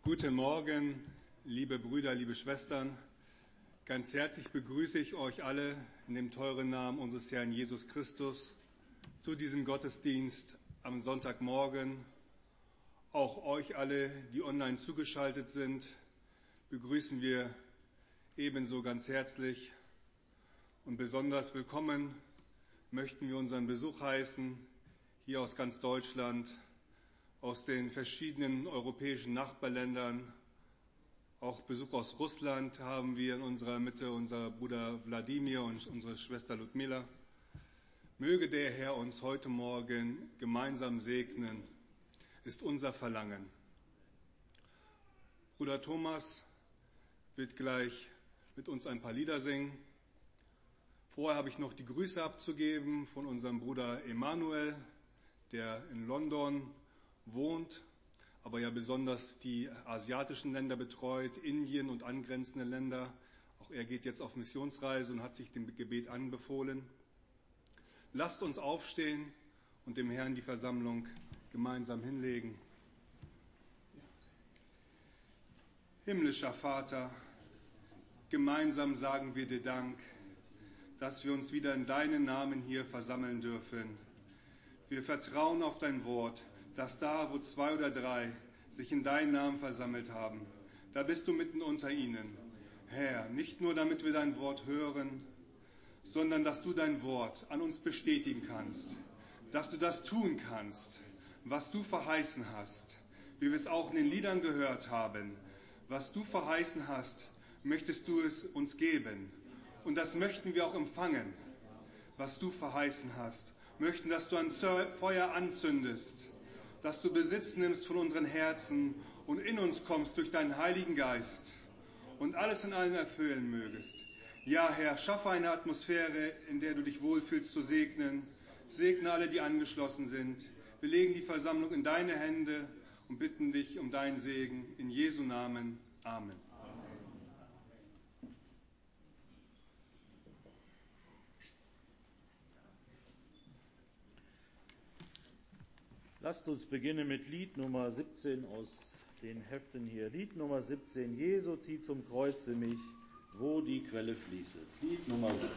Guten Morgen, liebe Brüder, liebe Schwestern. Ganz herzlich begrüße ich euch alle in dem teuren Namen unseres Herrn Jesus Christus zu diesem Gottesdienst am Sonntagmorgen. Auch euch alle, die online zugeschaltet sind, begrüßen wir ebenso ganz herzlich. Und besonders willkommen möchten wir unseren Besuch heißen, hier aus ganz Deutschland, aus den verschiedenen europäischen Nachbarländern. Auch Besuch aus Russland haben wir in unserer Mitte, unser Bruder Wladimir und unsere Schwester Ludmila. Möge der Herr uns heute Morgen gemeinsam segnen, ist unser Verlangen. Bruder Thomas wird gleich mit uns ein paar Lieder singen. Vorher habe ich noch die Grüße abzugeben von unserem Bruder Emanuel, der in London wohnt, aber ja besonders die asiatischen Länder betreut, Indien und angrenzende Länder. Auch er geht jetzt auf Missionsreise und hat sich dem Gebet anbefohlen. Lasst uns aufstehen und dem Herrn die Versammlung gemeinsam hinlegen. Himmlischer Vater, gemeinsam sagen wir dir Dank, dass wir uns wieder in deinen Namen hier versammeln dürfen. Wir vertrauen auf dein Wort, dass da, wo 2 oder 3 sich in deinen Namen versammelt haben, da bist du mitten unter ihnen. Herr, nicht nur damit wir dein Wort hören, sondern dass du dein Wort an uns bestätigen kannst, dass du das tun kannst, was du verheißen hast, wie wir es auch in den Liedern gehört haben. Was du verheißen hast, möchtest du es uns geben. Und das möchten wir auch empfangen, was du verheißen hast. Möchten, dass du ein Feuer anzündest, dass du Besitz nimmst von unseren Herzen und in uns kommst durch deinen Heiligen Geist und alles in allen erfüllen mögest. Ja, Herr, schaffe eine Atmosphäre, in der du dich wohlfühlst zu segnen. Segne alle, die angeschlossen sind. Wir legen die Versammlung in deine Hände und bitten dich um deinen Segen. In Jesu Namen. Amen. Lasst uns beginnen mit Lied Nummer 17 aus den Heften hier. Lied Nummer 17, Jesu, zieh zum Kreuze mich, wo die Quelle fließet. Lied Nummer 17.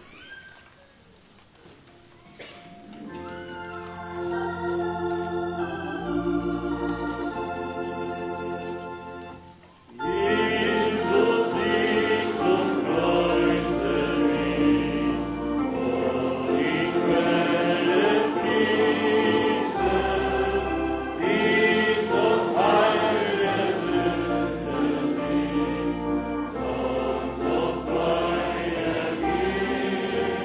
Feuer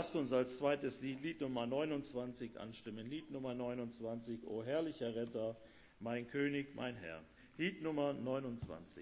lasst uns als zweites Lied Nummer 29 anstimmen. Lied Nummer 29, O herrlicher Retter, mein König, mein Herr. Lied Nummer 29.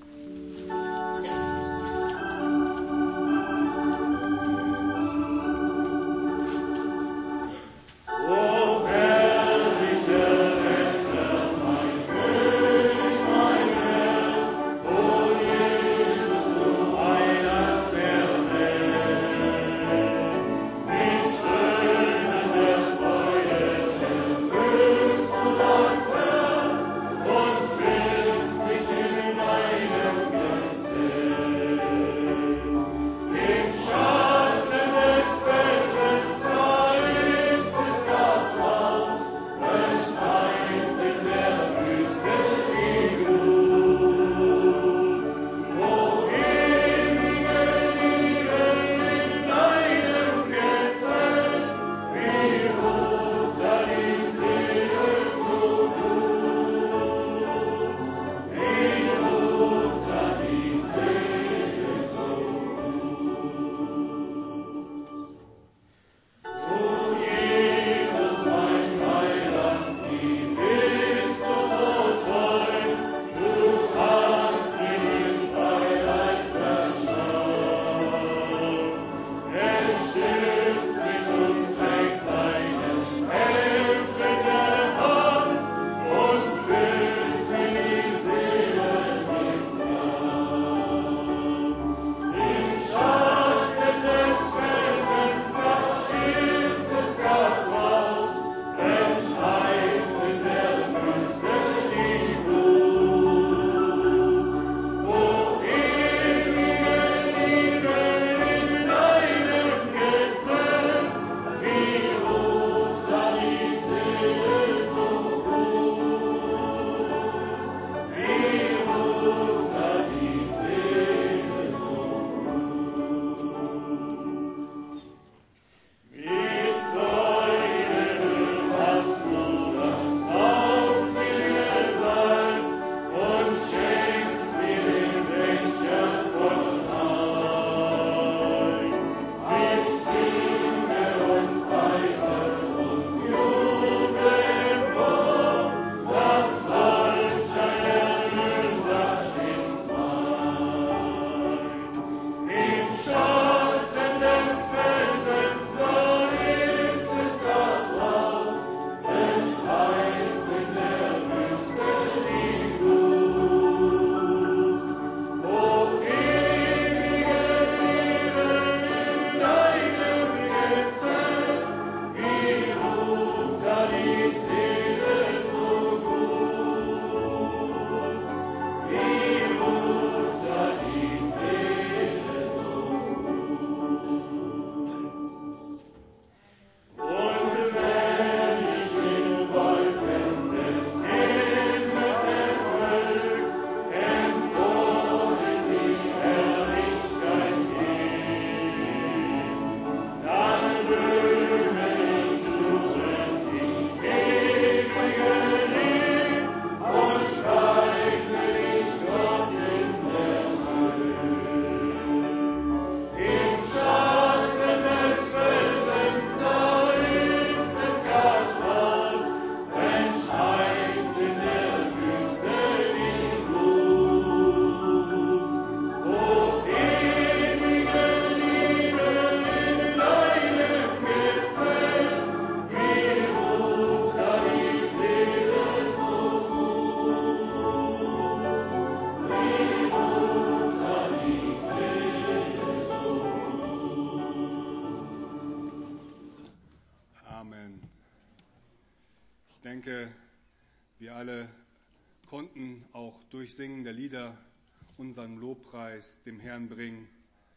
Ich denke, wir alle konnten auch durch Singen der Lieder unseren Lobpreis dem Herrn bringen,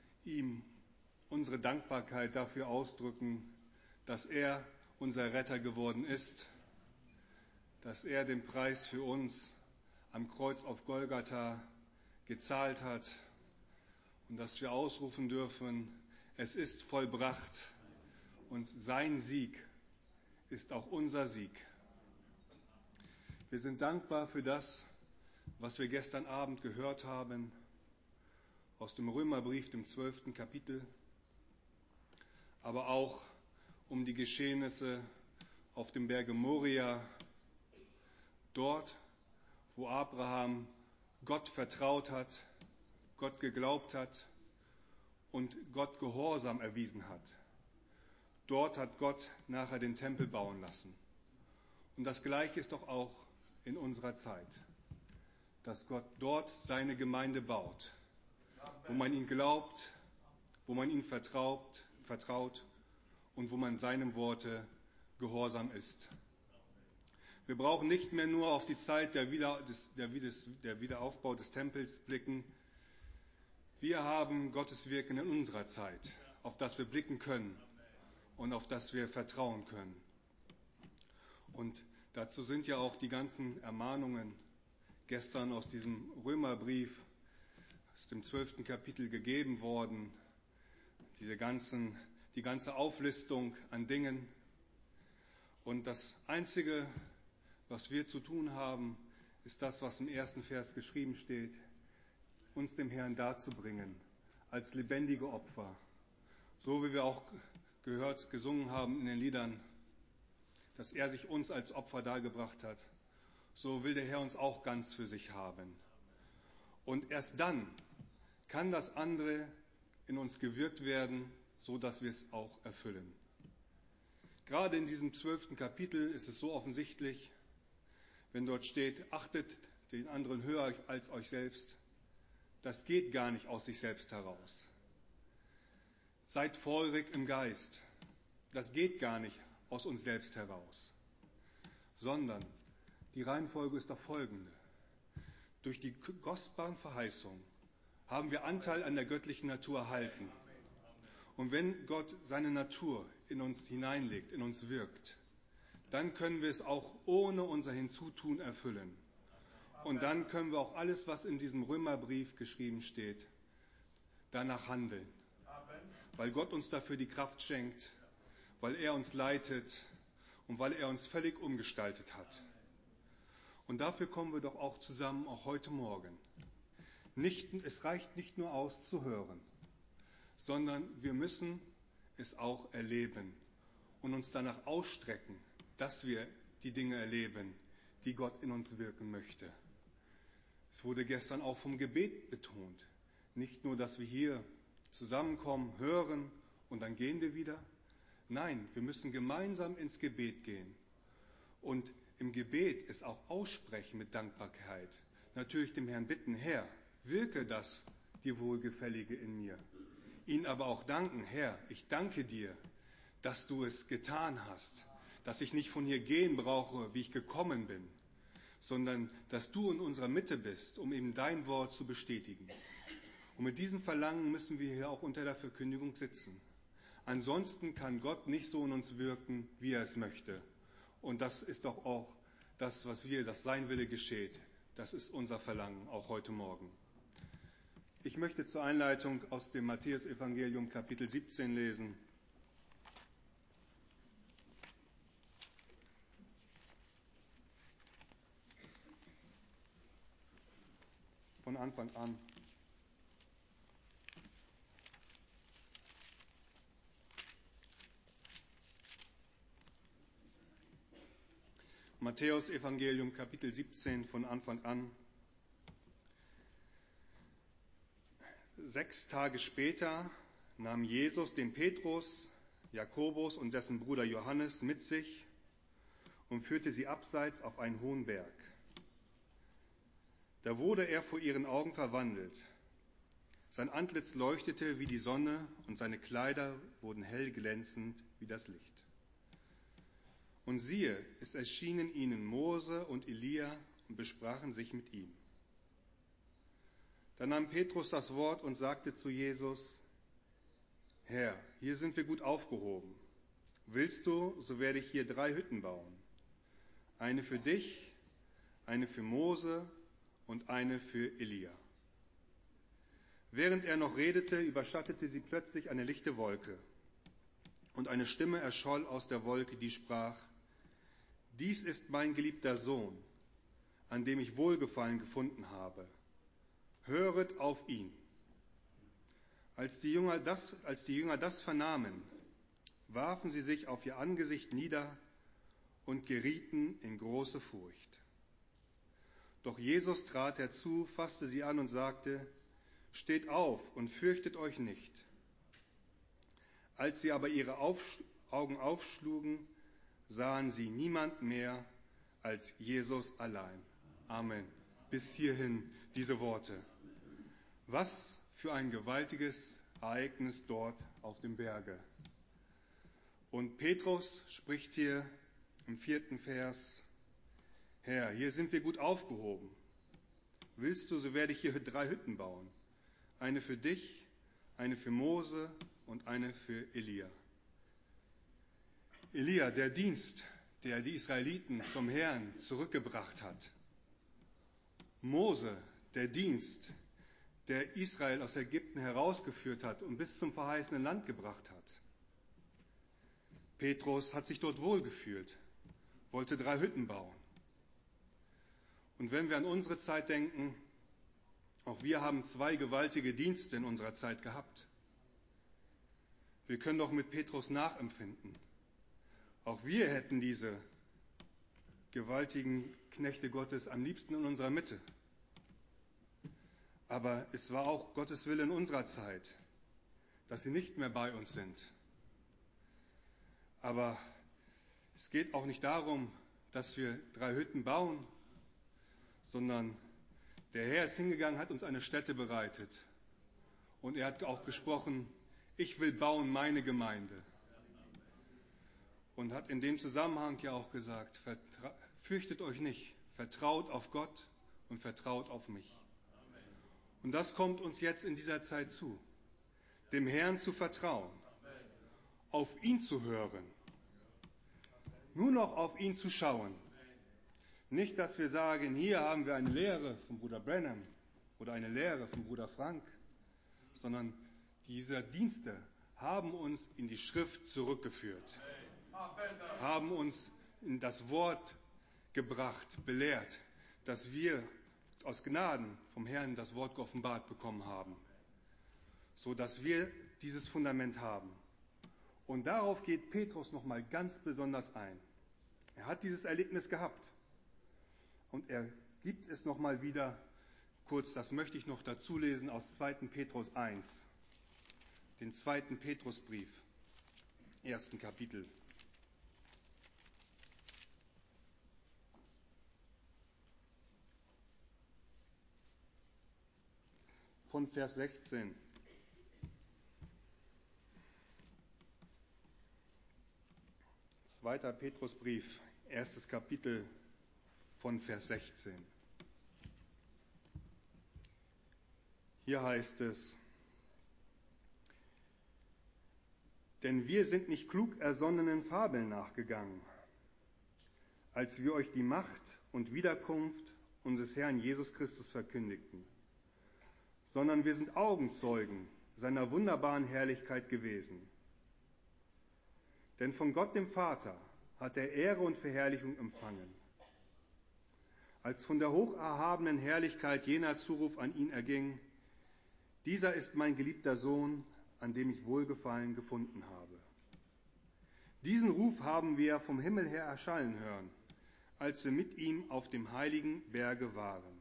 ihm unsere Dankbarkeit dafür ausdrücken, dass er unser Retter geworden ist, dass er den Preis für uns am Kreuz auf Golgatha gezahlt hat und dass wir ausrufen dürfen, es ist vollbracht und sein Sieg ist auch unser Sieg. Wir sind dankbar für das, was wir gestern Abend gehört haben aus dem Römerbrief, dem 12. Kapitel. aber auch um die Geschehnisse auf dem Berge Moria, dort, wo Abraham Gott vertraut hat, Gott geglaubt hat und Gott Gehorsam erwiesen hat. Dort hat Gott nachher den Tempel bauen lassen. Und das Gleiche ist doch auch in unserer Zeit, dass Gott dort seine Gemeinde baut, wo man ihn glaubt, wo man ihm vertraut und wo man seinem Worte gehorsam ist. Wir brauchen nicht mehr nur auf die Zeit der Wiederaufbau des Tempels blicken. Wir haben Gottes Wirken in unserer Zeit, auf das wir blicken können und auf das wir vertrauen können. Und dazu sind ja auch die ganzen Ermahnungen gestern aus diesem Römerbrief, aus dem 12. Kapitel gegeben worden. Die ganze Auflistung an Dingen. Und das Einzige, was wir zu tun haben, ist das, was im ersten Vers geschrieben steht, uns dem Herrn darzubringen, als lebendige Opfer. So wie wir auch gesungen haben in den Liedern, dass er sich uns als Opfer dargebracht hat, so will der Herr uns auch ganz für sich haben. Und erst dann kann das andere in uns gewirkt werden, so dass wir es auch erfüllen. Gerade in diesem 12. Kapitel ist es so offensichtlich, wenn dort steht, achtet den anderen höher als euch selbst. Das geht gar nicht aus sich selbst heraus. Seid feurig im Geist. Das geht gar nicht aus uns selbst heraus. Sondern die Reihenfolge ist doch folgende. Durch die kostbaren Verheißungen haben wir Anteil an der göttlichen Natur erhalten. Und wenn Gott seine Natur in uns hineinlegt, in uns wirkt, dann können wir es auch ohne unser Hinzutun erfüllen. Und dann können wir auch alles, was in diesem Römerbrief geschrieben steht, danach handeln. Weil Gott uns dafür die Kraft schenkt, weil er uns leitet und weil er uns völlig umgestaltet hat. Und dafür kommen wir doch auch zusammen, auch heute Morgen. Es reicht nicht nur aus zu hören, sondern wir müssen es auch erleben und uns danach ausstrecken, dass wir die Dinge erleben, die Gott in uns wirken möchte. Es wurde gestern auch vom Gebet betont. Nicht nur, dass wir hier zusammenkommen, hören und dann gehen wir wieder. Nein, wir müssen gemeinsam ins Gebet gehen. Und im Gebet es auch aussprechen mit Dankbarkeit. Natürlich dem Herrn bitten, Herr, wirke das, die Wohlgefällige in mir. Ihn aber auch danken, Herr, ich danke dir, dass du es getan hast, dass ich nicht von hier gehen brauche, wie ich gekommen bin, sondern dass du in unserer Mitte bist, um eben dein Wort zu bestätigen. Und mit diesem Verlangen müssen wir hier auch unter der Verkündigung sitzen. Ansonsten kann Gott nicht so in uns wirken, wie er es möchte. Und das ist doch auch das, dass sein Wille geschieht. Das ist unser Verlangen, auch heute Morgen. Ich möchte zur Einleitung aus dem Matthäus-Evangelium Kapitel 17 lesen. Von Anfang an. Matthäus-Evangelium Kapitel 17 von Anfang an. 6 Tage später nahm Jesus den Petrus, Jakobus und dessen Bruder Johannes mit sich und führte sie abseits auf einen hohen Berg. Da wurde er vor ihren Augen verwandelt. Sein Antlitz leuchtete wie die Sonne und seine Kleider wurden hell glänzend wie das Licht. Und siehe, es erschienen ihnen Mose und Elia und besprachen sich mit ihm. Da nahm Petrus das Wort und sagte zu Jesus, Herr, hier sind wir gut aufgehoben. Willst du, so werde ich hier 3 Hütten bauen. Eine für dich, eine für Mose und eine für Elia. Während er noch redete, überschattete sie plötzlich eine lichte Wolke. Und eine Stimme erscholl aus der Wolke, die sprach, dies ist mein geliebter Sohn, an dem ich Wohlgefallen gefunden habe. Höret auf ihn. Als die Jünger das vernahmen, warfen sie sich auf ihr Angesicht nieder und gerieten in große Furcht. Doch Jesus trat herzu, fasste sie an und sagte: Steht auf und fürchtet euch nicht. Als sie aber ihre Augen aufschlugen, sahen sie niemand mehr als Jesus allein. Amen. Bis hierhin diese Worte. Was für ein gewaltiges Ereignis dort auf dem Berge. Und Petrus spricht hier im 4. Vers: Herr, hier sind wir gut aufgehoben. Willst du, so werde ich hier 3 Hütten bauen. Eine für dich, eine für Mose und eine für Elia. Elia, der Dienst, der die Israeliten zum Herrn zurückgebracht hat. Mose, der Dienst, der Israel aus Ägypten herausgeführt hat und bis zum verheißenen Land gebracht hat. Petrus hat sich dort wohlgefühlt, wollte 3 Hütten bauen. Und wenn wir an unsere Zeit denken, auch wir haben 2 gewaltige Dienste in unserer Zeit gehabt. Wir können doch mit Petrus nachempfinden. Auch wir hätten diese gewaltigen Knechte Gottes am liebsten in unserer Mitte. Aber es war auch Gottes Wille in unserer Zeit, dass sie nicht mehr bei uns sind. Aber es geht auch nicht darum, dass wir 3 Hütten bauen, sondern der Herr ist hingegangen, hat uns eine Stätte bereitet. Und er hat auch gesprochen: Ich will bauen meine Gemeinde. Und hat in dem Zusammenhang ja auch gesagt: Fürchtet euch nicht, vertraut auf Gott und vertraut auf mich. Und das kommt uns jetzt in dieser Zeit zu, dem Herrn zu vertrauen, auf ihn zu hören, nur noch auf ihn zu schauen. Nicht, dass wir sagen, hier haben wir eine Lehre vom Bruder Branham oder eine Lehre vom Bruder Frank, sondern diese Dienste haben uns in die Schrift zurückgeführt, haben uns in das Wort gebracht, belehrt, dass wir aus Gnaden vom Herrn das Wort geoffenbart bekommen haben, so dass wir dieses Fundament haben. Und darauf geht Petrus nochmal ganz besonders ein. Er hat dieses Erlebnis gehabt und er gibt es nochmal wieder kurz, das möchte ich noch dazu lesen aus 2. Petrus 1, den 2. Petrusbrief, 1. Kapitel. Von Vers 16. Zweiter Petrusbrief, 1. Kapitel von Vers 16. Hier heißt es: Denn wir sind nicht klug ersonnenen Fabeln nachgegangen, als wir euch die Macht und Wiederkunft unseres Herrn Jesus Christus verkündigten, sondern wir sind Augenzeugen seiner wunderbaren Herrlichkeit gewesen. Denn von Gott dem Vater hat er Ehre und Verherrlichung empfangen, als von der hocherhabenen Herrlichkeit jener Zuruf an ihn erging: Dieser ist mein geliebter Sohn, an dem ich Wohlgefallen gefunden habe. Diesen Ruf haben wir vom Himmel her erschallen hören, als wir mit ihm auf dem heiligen Berge waren.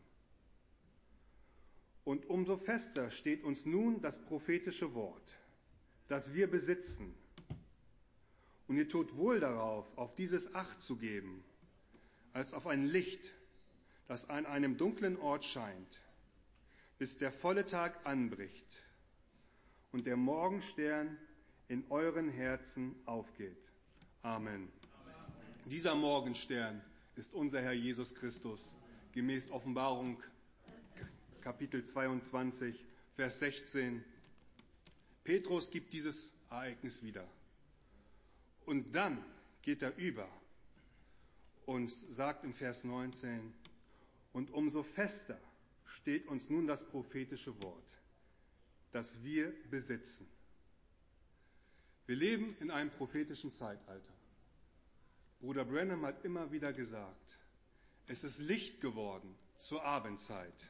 Und umso fester steht uns nun das prophetische Wort, das wir besitzen. Und ihr tut wohl darauf, auf dieses Acht zu geben, als auf ein Licht, das an einem dunklen Ort scheint, bis der volle Tag anbricht und der Morgenstern in euren Herzen aufgeht. Amen. Dieser Morgenstern ist unser Herr Jesus Christus, gemäß Offenbarung Kapitel 22, Vers 16. Petrus gibt dieses Ereignis wieder. Und dann geht er über und sagt im Vers 19: Und umso fester steht uns nun das prophetische Wort, das wir besitzen. Wir leben in einem prophetischen Zeitalter. Bruder Branham hat immer wieder gesagt, es ist Licht geworden zur Abendzeit.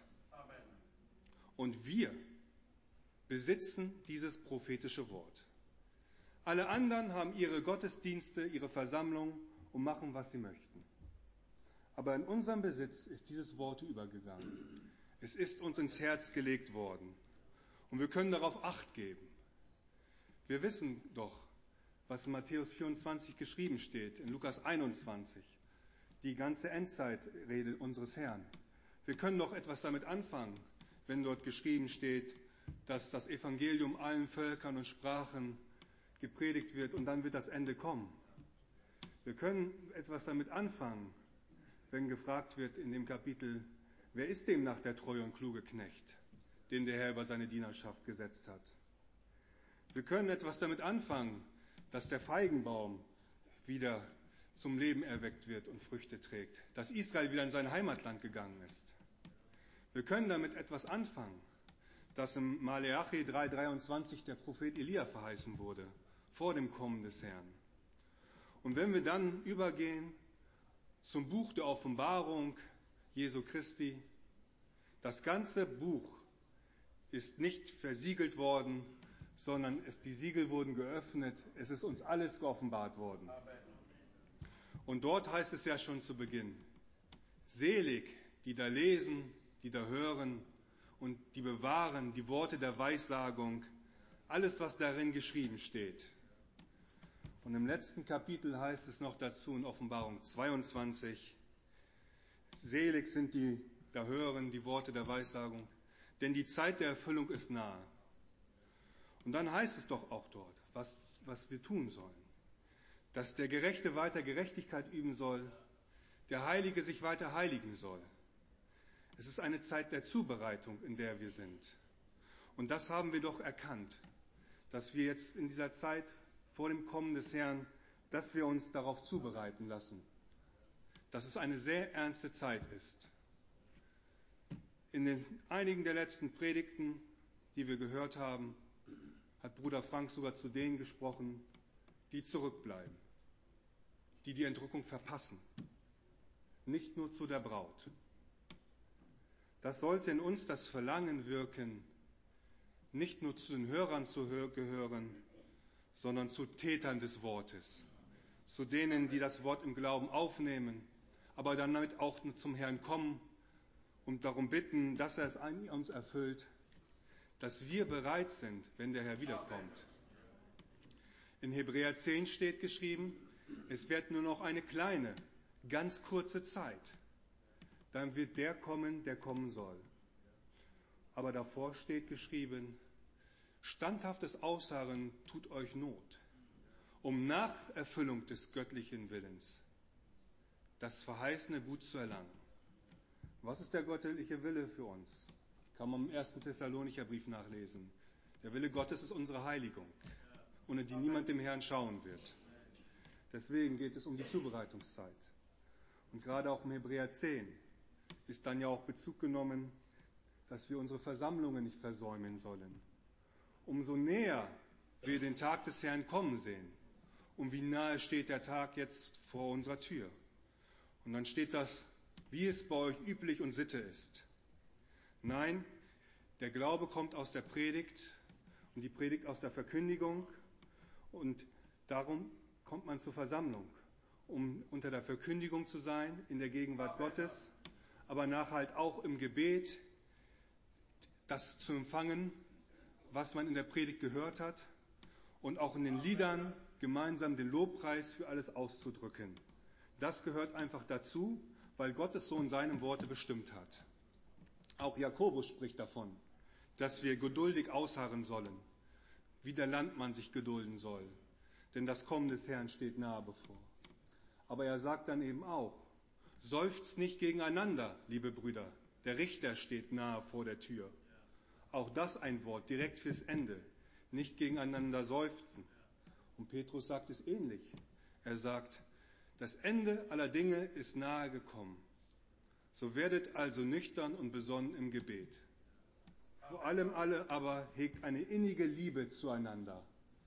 Und wir besitzen dieses prophetische Wort. Alle anderen haben ihre Gottesdienste, ihre Versammlungen und machen, was sie möchten. Aber in unserem Besitz ist dieses Wort übergegangen. Es ist uns ins Herz gelegt worden. Und wir können darauf Acht geben. Wir wissen doch, was in Matthäus 24 geschrieben steht, in Lukas 21, die ganze Endzeitrede unseres Herrn. Wir können doch etwas damit anfangen, wenn dort geschrieben steht, dass das Evangelium allen Völkern und Sprachen gepredigt wird und dann wird das Ende kommen. Wir können etwas damit anfangen, wenn gefragt wird in dem Kapitel, wer ist demnach der treue und kluge Knecht, den der Herr über seine Dienerschaft gesetzt hat. Wir können etwas damit anfangen, dass der Feigenbaum wieder zum Leben erweckt wird und Früchte trägt, dass Israel wieder in sein Heimatland gegangen ist. Wir können damit etwas anfangen, dass im Maleachi 3,23 der Prophet Elia verheißen wurde, vor dem Kommen des Herrn. Und wenn wir dann übergehen zum Buch der Offenbarung Jesu Christi, das ganze Buch ist nicht versiegelt worden, sondern die Siegel wurden geöffnet. Es ist uns alles geoffenbart worden. Und dort heißt es ja schon zu Beginn, selig, die da lesen, die da hören und die bewahren die Worte der Weissagung, alles, was darin geschrieben steht. Und im letzten Kapitel heißt es noch dazu in Offenbarung 22, selig sind die da hören die Worte der Weissagung, denn die Zeit der Erfüllung ist nahe. Und dann heißt es doch auch dort, was wir tun sollen. Dass der Gerechte weiter Gerechtigkeit üben soll, der Heilige sich weiter heiligen soll. Es ist eine Zeit der Zubereitung, in der wir sind. Und das haben wir doch erkannt, dass wir jetzt in dieser Zeit vor dem Kommen des Herrn, dass wir uns darauf zubereiten lassen. Dass es eine sehr ernste Zeit ist. In einigen der letzten Predigten, die wir gehört haben, hat Bruder Frank sogar zu denen gesprochen, die zurückbleiben, die die Entrückung verpassen, nicht nur zu der Braut. Das sollte in uns das Verlangen wirken, nicht nur zu den Hörern zu gehören, sondern zu Tätern des Wortes, zu denen, die das Wort im Glauben aufnehmen, aber dann damit auch zum Herrn kommen und darum bitten, dass er es an uns erfüllt, dass wir bereit sind, wenn der Herr wiederkommt. In Hebräer 10 steht geschrieben, es wird nur noch eine kleine, ganz kurze Zeit. Dann wird der kommen, der kommen soll. Aber davor steht geschrieben, standhaftes Ausharren tut euch Not, um nach Erfüllung des göttlichen Willens das verheißene Gut zu erlangen. Was ist der göttliche Wille für uns? Kann man im 1. Thessalonicher Brief nachlesen. Der Wille Gottes ist unsere Heiligung, ohne die niemand dem Herrn schauen wird. Deswegen geht es um die Zubereitungszeit. Und gerade auch im Hebräer 10 ist dann ja auch Bezug genommen, dass wir unsere Versammlungen nicht versäumen sollen. Umso näher wir den Tag des Herrn kommen sehen, um wie nahe steht der Tag jetzt vor unserer Tür. Und dann steht das, wie es bei euch üblich und Sitte ist. Nein, der Glaube kommt aus der Predigt und die Predigt aus der Verkündigung und darum kommt man zur Versammlung, um unter der Verkündigung zu sein, in der Gegenwart Gottes, aber nachher halt auch im Gebet das zu empfangen, was man in der Predigt gehört hat und auch in den Liedern gemeinsam den Lobpreis für alles auszudrücken. Das gehört einfach dazu, weil Gott es so in seinem Worte bestimmt hat. Auch Jakobus spricht davon, dass wir geduldig ausharren sollen, wie der Landmann sich gedulden soll, denn das Kommen des Herrn steht nahe bevor. Aber er sagt dann eben auch, seufzt nicht gegeneinander, liebe Brüder, der Richter steht nahe vor der Tür. Auch das ein Wort direkt fürs Ende, nicht gegeneinander seufzen. Und Petrus sagt es ähnlich. Er sagt, das Ende aller Dinge ist nahe gekommen. So werdet also nüchtern und besonnen im Gebet. Vor allem alle aber hegt eine innige Liebe zueinander.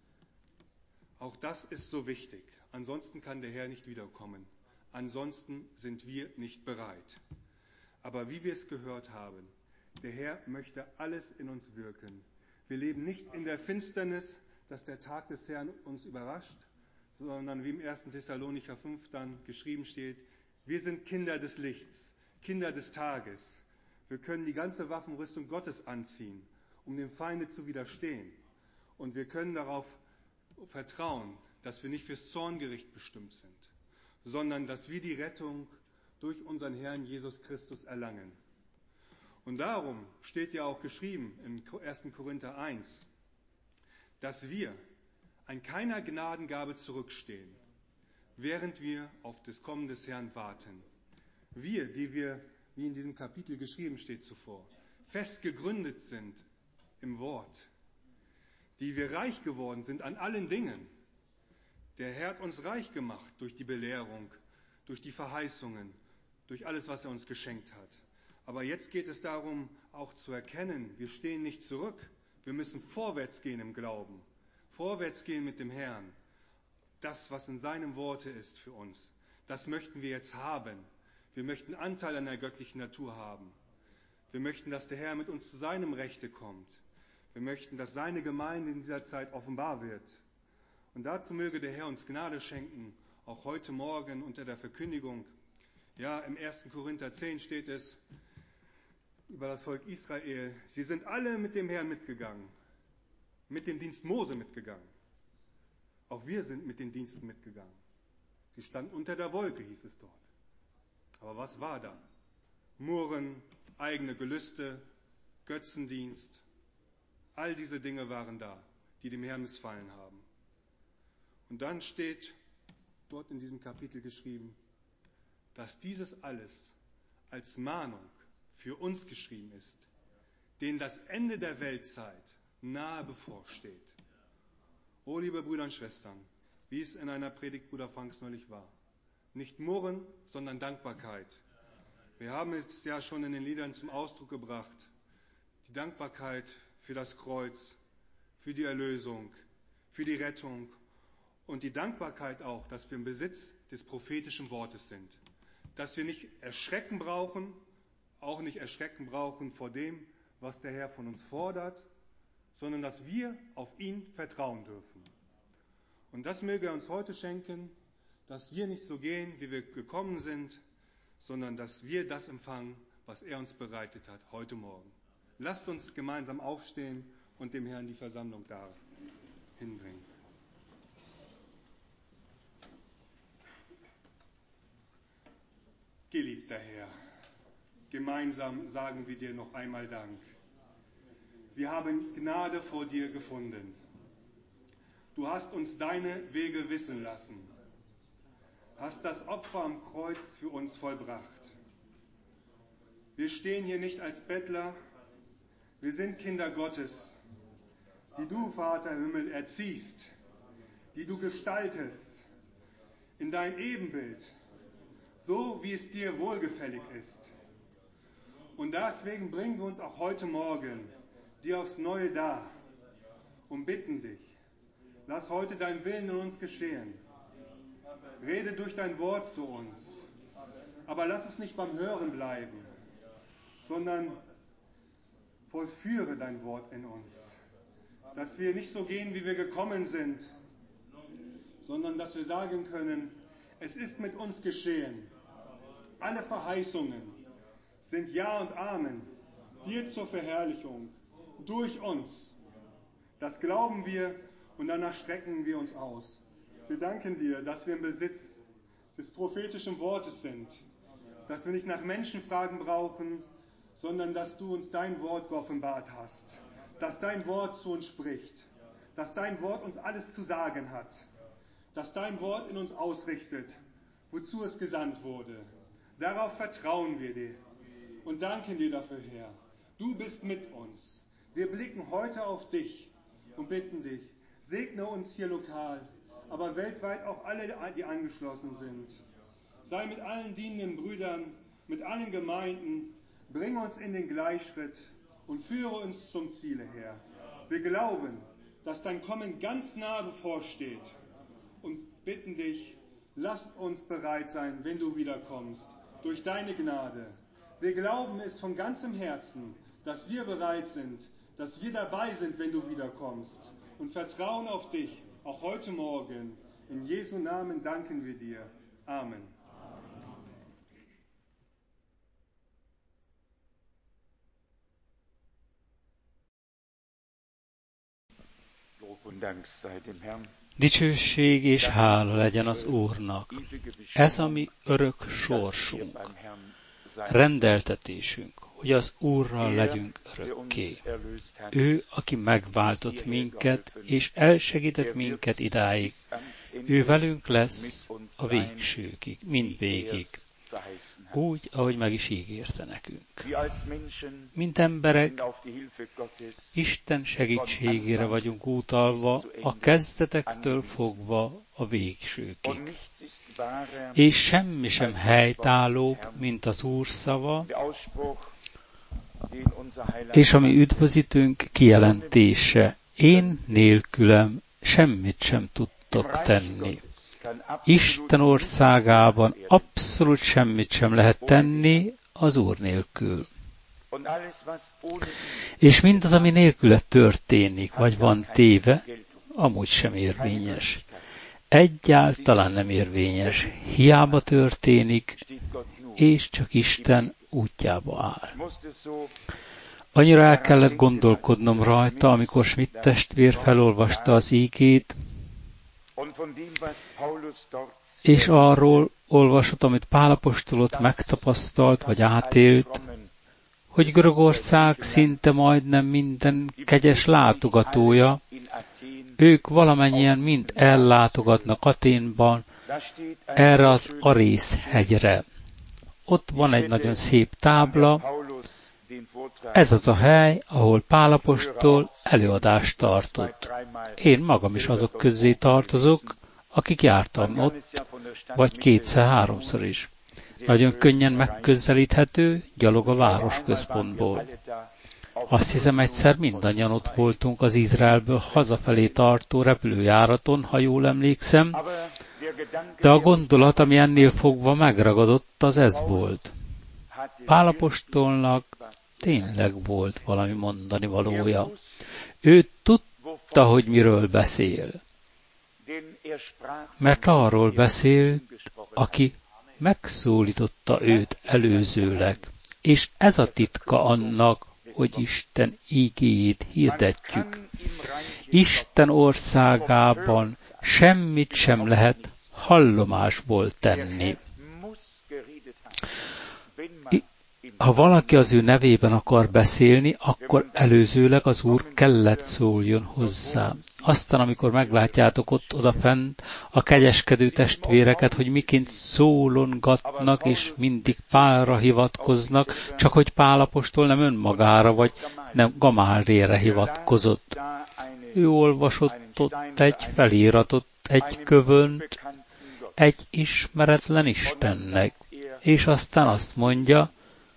Auch das ist so wichtig. Ansonsten kann der Herr nicht wiederkommen. Ansonsten sind wir nicht bereit. Aber wie wir es gehört haben, der Herr möchte alles in uns wirken. Wir leben nicht in der Finsternis, dass der Tag des Herrn uns überrascht, sondern wie im 1. Thessalonicher 5 dann geschrieben steht, wir sind Kinder des Lichts, Kinder des Tages. Wir können die ganze Waffenrüstung Gottes anziehen, um dem Feinde zu widerstehen. Und wir können darauf vertrauen, dass wir nicht fürs Zorngericht bestimmt sind, sondern dass wir die Rettung durch unseren Herrn Jesus Christus erlangen. Und darum steht ja auch geschrieben im 1. Korinther 1, dass wir an keiner Gnadengabe zurückstehen, während wir auf das Kommen des Herrn warten. Wir, die wir, wie in diesem Kapitel geschrieben steht zuvor, fest gegründet sind im Wort, die wir reich geworden sind an allen Dingen. Der Herr hat uns reich gemacht durch die Belehrung, durch die Verheißungen, durch alles, was er uns geschenkt hat. Aber jetzt geht es darum, auch zu erkennen, wir stehen nicht zurück. Wir müssen vorwärts gehen im Glauben. Vorwärts gehen mit dem Herrn. Das, was in seinem Worte ist für uns, das möchten wir jetzt haben. Wir möchten Anteil an der göttlichen Natur haben. Wir möchten, dass der Herr mit uns zu seinem Rechte kommt. Wir möchten, dass seine Gemeinde in dieser Zeit offenbar wird. Und dazu möge der Herr uns Gnade schenken, auch heute Morgen unter der Verkündigung. Ja, im 1. Korinther 10 steht es über das Volk Israel. Sie sind alle mit dem Herrn mitgegangen, mit dem Dienst Mose mitgegangen. Auch wir sind mit den Diensten mitgegangen. Sie standen unter der Wolke, hieß es dort. Aber was war da? Murren, eigene Gelüste, Götzendienst. All diese Dinge waren da, die dem Herrn missfallen haben. Und dann steht dort in diesem Kapitel geschrieben, dass dieses alles als Mahnung für uns geschrieben ist, denen das Ende der Weltzeit nahe bevorsteht. Oh, liebe Brüder und Schwestern, wie es in einer Predigt Bruder Franks neulich war. Nicht murren, sondern Dankbarkeit. Wir haben es ja schon in den Liedern zum Ausdruck gebracht. Die Dankbarkeit für das Kreuz, für die Erlösung, für die Rettung und die Dankbarkeit auch, dass wir im Besitz des prophetischen Wortes sind. Dass wir nicht erschrecken brauchen, auch nicht erschrecken brauchen vor dem, was der Herr von uns fordert, sondern dass wir auf ihn vertrauen dürfen. Und das möge er uns heute schenken, dass wir nicht so gehen, wie wir gekommen sind, sondern dass wir das empfangen, was er uns bereitet hat heute Morgen. Lasst uns gemeinsam aufstehen und dem Herrn die Versammlung da hinbringen. Geliebter Herr, gemeinsam sagen wir dir noch einmal Dank. Wir haben Gnade vor dir gefunden. Du hast uns deine Wege wissen lassen, hast das Opfer am Kreuz für uns vollbracht. Wir stehen hier nicht als Bettler, wir sind Kinder Gottes, die du, Vater im Himmel, erziehst, die du gestaltest in dein Ebenbild, so wie es dir wohlgefällig ist. Und deswegen bringen wir uns auch heute Morgen dir aufs Neue dar und bitten dich, lass heute dein Willen in uns geschehen. Rede durch dein Wort zu uns, aber lass es nicht beim Hören bleiben, sondern vollführe dein Wort in uns. Dass wir nicht so gehen, wie wir gekommen sind, sondern dass wir sagen können, es ist mit uns geschehen. Alle Verheißungen sind Ja und Amen, dir zur Verherrlichung, durch uns. Das glauben wir und danach strecken wir uns aus. Wir danken dir, dass wir im Besitz des prophetischen Wortes sind, dass wir nicht nach Menschenfragen brauchen, sondern dass du uns dein Wort geoffenbart hast, dass dein Wort zu uns spricht, dass dein Wort uns alles zu sagen hat, dass dein Wort in uns ausrichtet, wozu es gesandt wurde. Darauf vertrauen wir dir und danken dir dafür, Herr. Du bist mit uns. Wir blicken heute auf dich und bitten dich, segne uns hier lokal, aber weltweit auch alle, die angeschlossen sind. Sei mit allen dienenden Brüdern, mit allen Gemeinden, bring uns in den Gleichschritt und führe uns zum Ziele her. Wir glauben, dass dein Kommen ganz nah bevorsteht und bitten dich, lasst uns bereit sein, wenn du wiederkommst, durch deine Gnade. Wir glauben es von ganzem Herzen, dass wir bereit sind, dass wir dabei sind, wenn du wiederkommst und vertrauen auf dich, auch heute Morgen. In Jesu Namen danken wir dir. Amen. Dicsőség és hála legyen az Úrnak. Ez a mi örök sorsunk, rendeltetésünk, hogy az Úrral legyünk örökké. Ő, aki megváltott minket, és elsegített minket idáig. Ő velünk lesz a végsőkig, mindvégig. Úgy, ahogy meg is ígérte nekünk. Mint emberek, Isten segítségére vagyunk utalva a kezdetektől fogva a végsőkig. És semmi sem helytállóbb, mint az Úr szava, és a mi üdvözítőnk kijelentése. Én nélkülem semmit sem tudtok tenni. Isten országában abszolút semmit sem lehet tenni az Úr nélkül. És mindaz, ami nélküle történik, vagy van téve, amúgy sem érvényes. Egyáltalán nem érvényes. Hiába történik, és csak Isten útjába áll. Annyira el kellett gondolkodnom rajta, amikor Schmidt testvér felolvasta az ígét, és arról olvasott, amit Pál apostol ott megtapasztalt, vagy átélt, hogy Görögország szinte majdnem minden kegyes látogatója, ők valamennyien mind ellátogatnak Athénban, erre az Arész hegyre. Ott van egy nagyon szép tábla, ez az a hely, ahol Pál apostol előadást tartott. Én magam is azok közé tartozok, akik jártam ott, vagy kétszer-háromszor is. Nagyon könnyen megközelíthető, gyalog a városközpontból. Azt hiszem, egyszer mindannyian ott voltunk az Izraelből hazafelé tartó repülőjáraton, ha jól emlékszem, de a gondolat, ami ennél fogva megragadott, az ez volt. Pál apostolnak tényleg volt valami mondani valója. Ő tudta, hogy miről beszél. Mert arról beszélt, aki megszólította őt előzőleg. És ez a titka annak, hogy Isten ígéjét hirdetjük. Isten országában semmit sem lehet hallomásból tenni. Ha valaki az ő nevében akar beszélni, akkor előzőleg az Úr kellett szóljon hozzá. Aztán, amikor meglátjátok ott odafent a kegyeskedő testvéreket, hogy miként szólongatnak, és mindig Pálra hivatkoznak, csak hogy Pál apostol nem önmagára, vagy nem Gamálrére hivatkozott. Ő olvasott ott egy feliratot, egy kövönt, egy ismeretlen Istennek, és aztán azt mondja,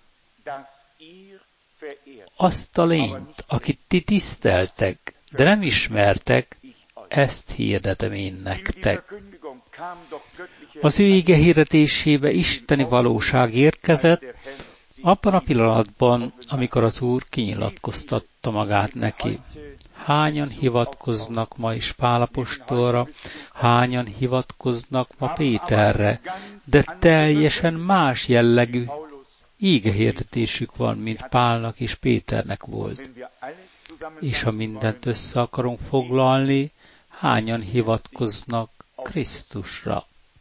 azt a lényt, akit ti tiszteltek, de nem ismertek, ezt hirdetem én nektek. Az ő íge hirdetésébe isteni valóság érkezett, abban a pillanatban, amikor az Úr kinyilatkoztatta magát neki. Hányan hivatkoznak ma is Pál apostolra, hányan hivatkoznak ma Péterre, de teljesen más jellegű ígehirdetésük van, mint Pálnak és Péternek volt. És ha mindent össze akarunk foglalni, hányan hivatkoznak Krisztusra.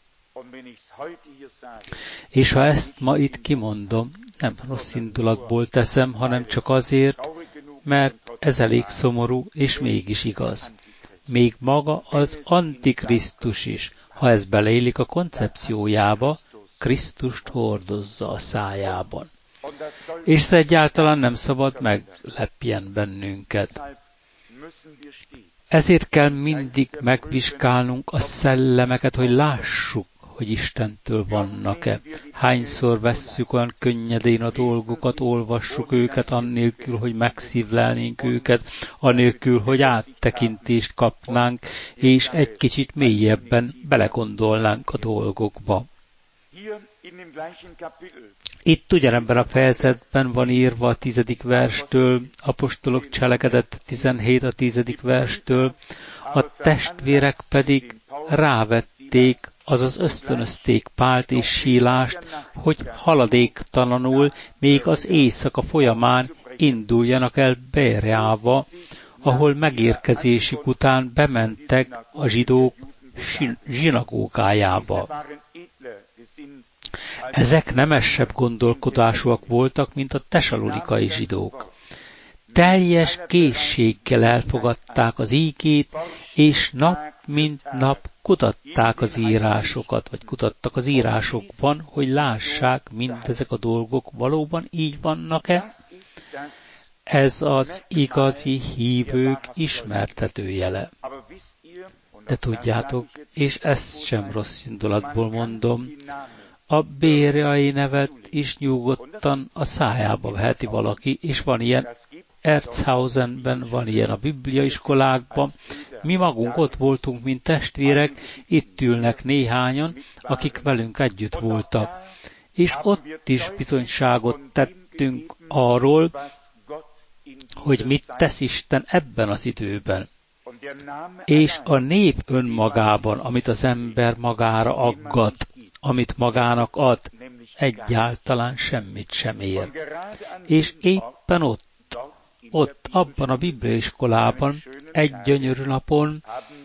És ha ezt ma itt kimondom, nem rossz indulatból teszem, hanem csak azért, mert ez elég szomorú, és mégis igaz. Még maga az Antikrisztus is, ha ez beleillik a koncepciójába, Krisztust hordozza a szájában. És ez egyáltalán nem szabad meglepjen bennünket. Ezért kell mindig megvizsgálnunk a szellemeket, hogy lássuk, hogy Istentől vannak-e. Hányszor vesszük olyan könnyedén a dolgokat, olvassuk őket, annélkül, hogy megszívlelnénk őket, annélkül, hogy áttekintést kapnánk, és egy kicsit mélyebben belegondolnánk a dolgokba. Itt ugyanebben a fejezetben van írva a 10. verstől, apostolok cselekedet 17 a 10. verstől, a testvérek pedig rávették, azaz ösztönözték Pált és Sílást, hogy haladéktalanul még az éjszaka folyamán induljanak el Béreába, ahol megérkezésük után bementek a zsidók zsinagógájába. Ezek nemesebb gondolkodásúak voltak, mint a tesalonikai zsidók. Teljes készséggel elfogadták az ígét, és nap mint nap kutatták az írásokat, vagy kutattak az írásokban, hogy lássák, mindezek a dolgok valóban így vannak-e. Ez az igazi hívők ismertetőjele. De tudjátok, és ezt sem rossz indulatból mondom, a béreai nevet is nyugodtan a szájába veheti valaki, és van ilyen Erzhausenben, van ilyen a bibliaiskolákban. Mi magunk ott voltunk, mint testvérek, itt ülnek néhányan, akik velünk együtt voltak. És ott is bizonyságot tettünk arról, hogy mit tesz Isten ebben az időben. És a név önmagában, amit az ember magára aggat, amit magának ad, egyáltalán semmit sem ér. És éppen ott abban a bibliaiskolában, egy gyönyörű napon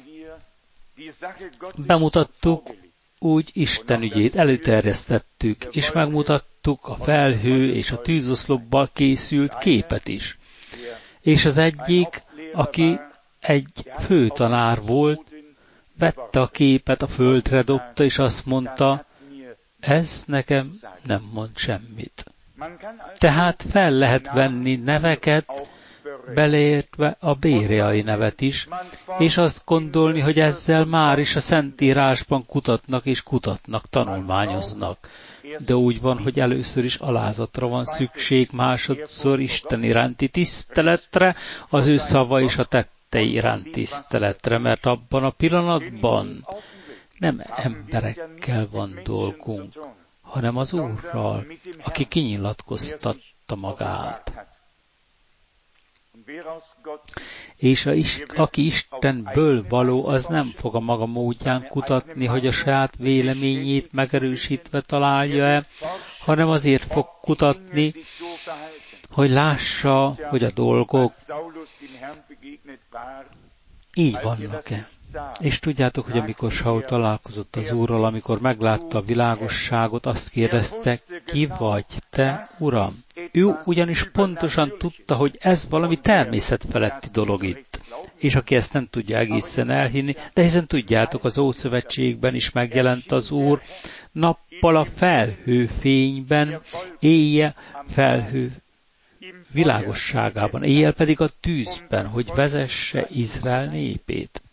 bemutattuk úgy Isten ügyét, előterjesztettük, és megmutattuk a felhő és a tűzoszlopból készült képet is. És az egyik, aki egy főtanár volt, vette a képet, a földre dobta, és azt mondta, ez nekem nem mond semmit. Tehát fel lehet venni neveket, beleértve a béreai nevet is, és azt gondolni, hogy ezzel már is a Szentírásban kutatnak és kutatnak, tanulmányoznak. De úgy van, hogy először is alázatra van szükség, másodszor Isten iránti tiszteletre, az ő szava és a tettei iránt tiszteletre, mert abban a pillanatban nem emberekkel van dolgunk, hanem az Úrral, aki kinyilatkoztatta magát. És aki Istenből való, az nem fog a maga módján kutatni, hogy a saját véleményét megerősítve találja-e, hanem azért fog kutatni, hogy lássa, hogy a dolgok így vannak-e. És tudjátok, hogy amikor Saul találkozott az Úrral, amikor meglátta a világosságot, azt kérdezte, ki vagy te, Uram? Ő ugyanis pontosan tudta, hogy ez valami természetfeletti dolog itt. És aki ezt nem tudja egészen elhinni, de hiszen tudjátok, az Ószövetségben is megjelent az Úr, nappal a felhő fényben, éjjel felhő világosságában, éjjel pedig a tűzben, hogy vezesse Izrael népét.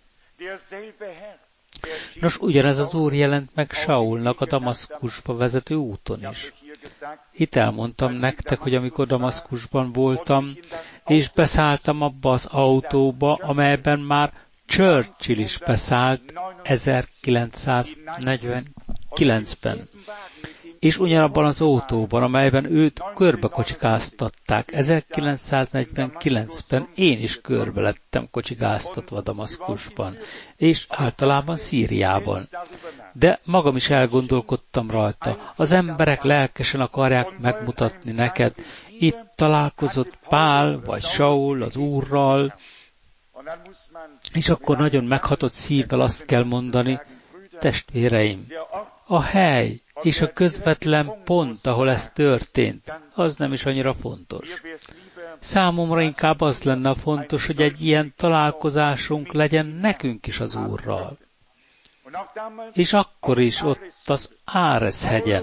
Nos, ugyanez az Úr jelent meg Saulnak a Damaszkusba vezető úton is. Itt elmondtam nektek, hogy amikor Damaszkusban voltam, és beszálltam abba az autóba, amelyben már Churchill is beszállt 1949-ben. És ugyanabban az autóban, amelyben őt körbekocsikáztatták. 1949-ben én is körbe lettem kocsikáztatva Damaszkusban, és általában Szíriában. De magam is elgondolkodtam rajta. Az emberek lelkesen akarják megmutatni neked. Itt találkozott Pál vagy Saul az Úrral, és akkor nagyon meghatott szívvel azt kell mondani, testvéreim, a hely és a közvetlen pont, ahol ez történt, az nem is annyira fontos. Számomra inkább az lenne fontos, hogy egy ilyen találkozásunk legyen nekünk is az Úrral. És akkor is ott az Árez-hegyen.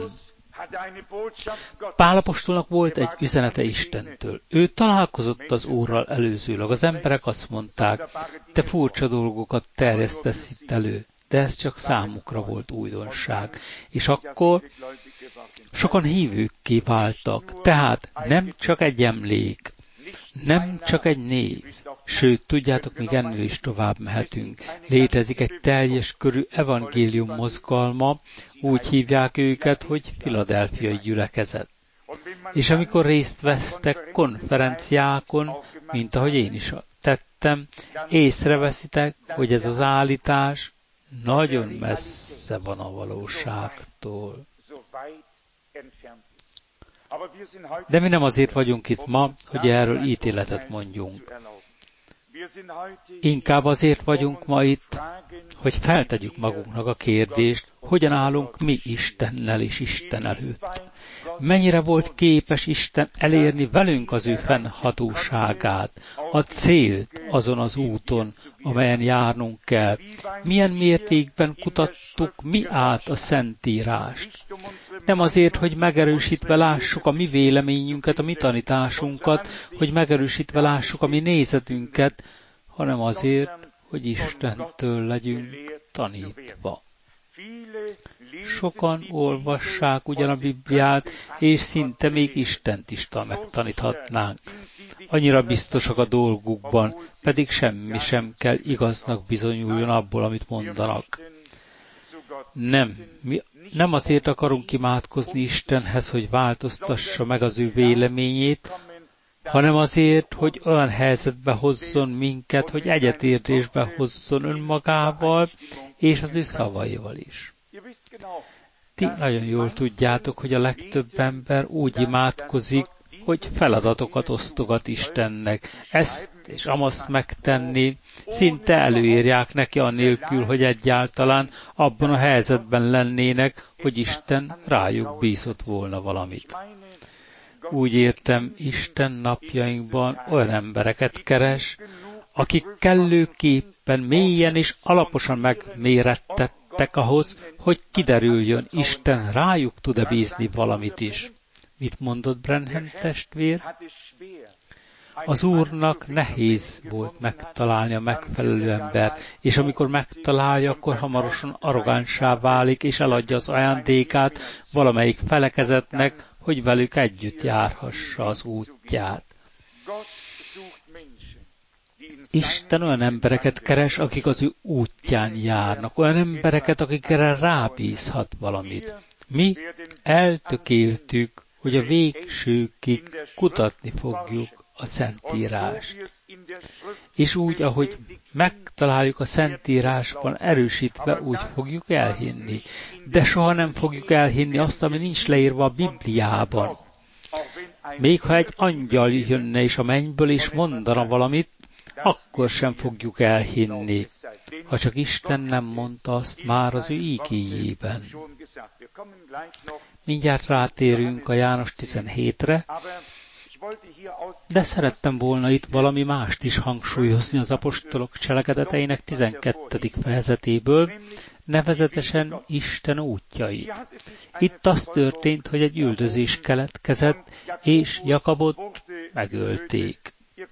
Pál apostolnak volt egy üzenete Istentől. Ő találkozott az Úrral előzőleg. Az emberek azt mondták, te furcsa dolgokat terjesztesz itt elő. De ez csak számukra volt újdonság. És akkor sokan hívőkké váltak. Tehát nem csak egy emlék, Nem csak egy név, sőt, tudjátok, még ennél is tovább mehetünk. Létezik egy teljes körű evangélium mozgalma, úgy hívják őket, hogy Philadelphiai gyülekezet. És amikor részt vesztek konferenciákon, mint ahogy én is tettem, észreveszitek, hogy ez az állítás nagyon messze van a valóságtól. De mi nem azért vagyunk itt ma, hogy erről ítéletet mondjunk. Inkább azért vagyunk ma itt, hogy feltegyük magunknak a kérdést, hogyan állunk mi Istennel és Isten előtt. Mennyire volt képes Isten elérni velünk az ő fennhatóságát, a célt azon az úton, amelyen járnunk kell. Milyen mértékben kutattuk mi át a Szentírást. Nem azért, hogy megerősítve lássuk a mi véleményünket, a mi tanításunkat, hogy megerősítve lássuk a mi nézetünket, hanem azért, hogy Istentől legyünk tanítva. Sokan olvassák ugyan a Bibliát, és szinte még Istent is megtaníthatnánk. Annyira biztosak a dolgukban, pedig semmi sem kell igaznak bizonyuljon abból, amit mondanak. Nem azért akarunk imádkozni Istenhez, hogy változtassa meg az ő véleményét, hanem azért, hogy olyan helyzetbe hozzon minket, hogy egyetértésbe hozzon önmagával és az ő szavaival is. Ti nagyon jól tudjátok, hogy a legtöbb ember úgy imádkozik, hogy feladatokat osztogat Istennek. Ezt és amazt megtenni, szinte előírják neki annélkül, hogy egyáltalán abban a helyzetben lennének, hogy Isten rájuk bízott volna valamit. Úgy értem, Isten napjainkban olyan embereket keres, akik kellőképpen mélyen és alaposan megmérettettek ahhoz, hogy kiderüljön, Isten rájuk tud-e bízni valamit is. Mit mondott Branham testvér? Az Úrnak nehéz volt megtalálni a megfelelő embert, és amikor megtalálja, akkor hamarosan arrogánsá válik, és eladja az ajándékát valamelyik felekezetnek, hogy velük együtt járhassa az útját. Isten olyan embereket keres, akik az ő útján járnak, olyan embereket, akikre rábízhat valamit. Mi eltökéltük, hogy a végsőkig kutatni fogjuk a Szentírást. És úgy, ahogy megtaláljuk a Szentírásban erősítve, úgy fogjuk elhinni. De soha nem fogjuk elhinni azt, ami nincs leírva a Bibliában. Még ha egy angyal jönne is a mennyből és mondana valamit, akkor sem fogjuk elhinni, ha csak Isten nem mondta azt már az ő ígéjében. Mindjárt rátérünk a János 17-re, de szerettem volna itt valami mást is hangsúlyozni az apostolok cselekedeteinek 12. fejezetéből, nevezetesen Isten útjai. Itt az történt, hogy egy üldözés keletkezett, és Jakabot megölték.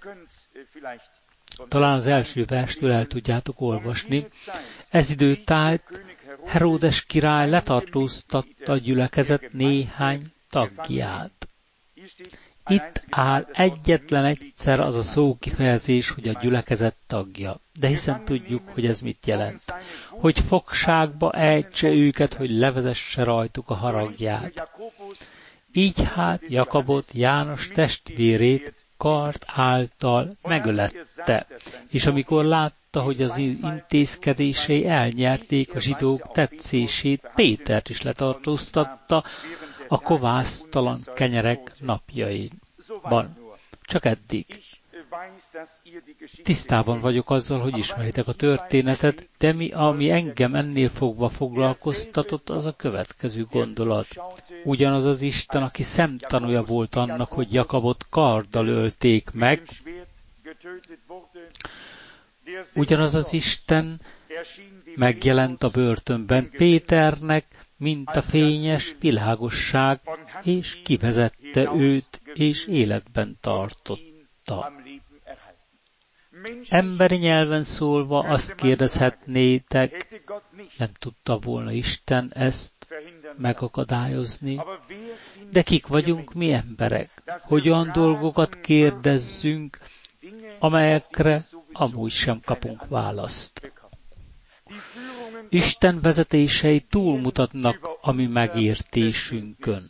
Talán az első verstől el tudjátok olvasni. Ez idő tájt Heródes király letartóztatta a gyülekezet néhány tagját. Itt áll egyetlen egyszer az a szókifejezés, hogy a gyülekezet tagja. De hiszen tudjuk, hogy ez mit jelent. Hogy fogságba ejtse őket, hogy levezesse rajtuk a haragját. Így hát Jakabot, János testvérét kard által megölette, és amikor látta, hogy az intézkedései elnyerték a zsidók tetszését, Pétert is letartóztatta a kovásztalan kenyerek napjaiban. Csak eddig. Tisztában vagyok azzal, hogy ismeritek a történetet, de ami engem ennél fogva foglalkoztatott, az a következő gondolat. Ugyanaz az Isten, aki szemtanúja volt annak, hogy Jakabot karddal ölték meg, ugyanaz az Isten megjelent a börtönben Péternek, mint a fényes világosság, és kivezette őt, és életben tartotta. Emberi nyelven szólva azt kérdezhetnétek, nem tudta volna Isten ezt megakadályozni. De kik vagyunk mi emberek, hogy olyan dolgokat kérdezzünk, amelyekre amúgy sem kapunk választ. Isten vezetései túlmutatnak a mi megértésünkön.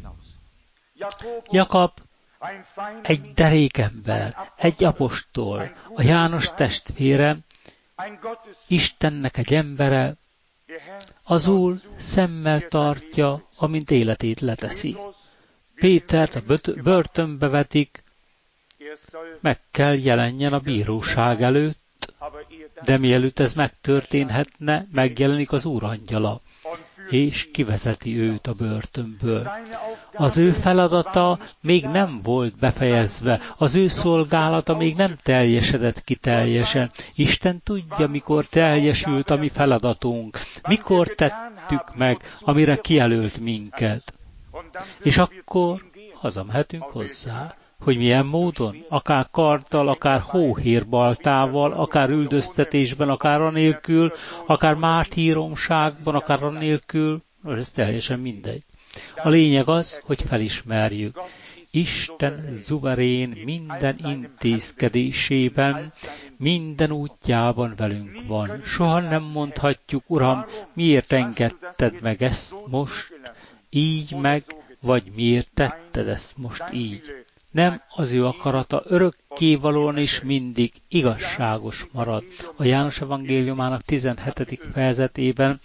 Jakab egy derékember, egy apostol, a János testvére, Istennek egy embere, az Úr szemmel tartja, amint életét leteszi. Pétert a börtönbe vetik, meg kell jelenjen a bíróság előtt, de mielőtt ez megtörténhetne, megjelenik az Úr angyala, és kivezeti őt a börtönből. Az ő feladata még nem volt befejezve, az ő szolgálata még nem teljesedett ki teljesen. Isten tudja, mikor teljesült a mi feladatunk, mikor tettük meg, amire kijelölt minket. És akkor hazamehetünk hozzá. Hogy milyen módon? Akár karddal, akár hóhérbaltával, akár üldöztetésben, akár anélkül, akár mártíromságban, akár anélkül, ez teljesen mindegy. A lényeg az, hogy felismerjük. Isten zuverén minden intézkedésében, minden útjában velünk van. Soha nem mondhatjuk, Uram, miért engedted meg ezt most, így meg, vagy miért tetted ezt most így. Nem, az ő akarata örökkévalóan is mindig igazságos marad. A János evangéliumának 17. fejezetében,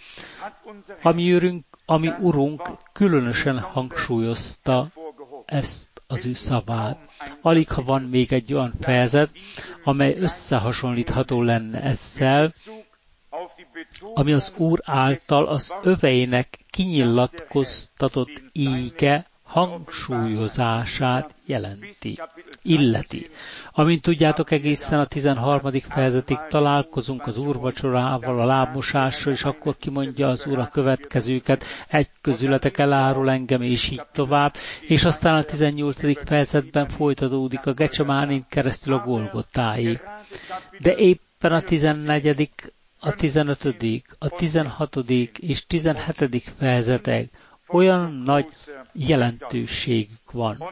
ami Urunk különösen hangsúlyozta ezt az ő szavát. Alig, ha van még egy olyan fejezet, amely összehasonlítható lenne ezzel, ami az Úr által az öveinek kinyilatkoztatott íge hangsúlyozását illeti. Amint tudjátok, egészen a 13. fejezetig találkozunk az úrvacsorával, a lábmosással, és akkor kimondja az Úr a következőket, egy közületek elárul engem, és így tovább, és aztán a 18. fejezetben folytatódik a Gecsemánin keresztül a Golgotáig. De éppen a 14., a 15., a 16. és 17. fejezetek olyan nagy jelentőségük van.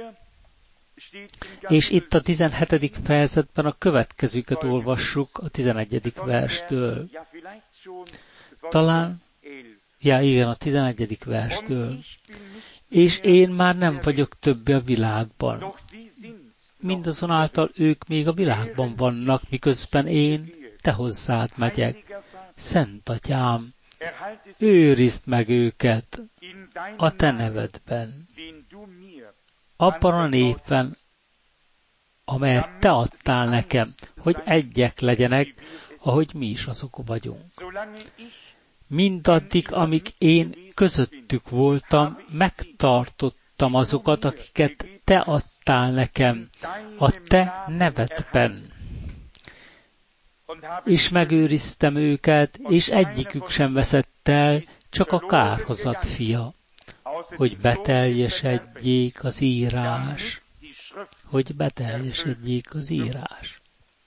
És itt a 17. fejezetben a következőket olvassuk a 11. verstől. Talán, igen, a 11. verstől. És én már nem vagyok többé a világban. Mindazonáltal ők még a világban vannak, miközben én te hozzád megyek. Szent Atyám, őrizd meg őket a te nevedben, abban a névben, amelyet te adtál nekem, hogy egyek legyenek, ahogy mi is azok vagyunk. Mindaddig, amíg én közöttük voltam, megtartottam azokat, akiket te adtál nekem, a te nevedben. És megőriztem őket, és egyikük sem veszett el, csak a kárhozat fia, hogy beteljesedjék az írás. Hogy beteljesedjék az írás.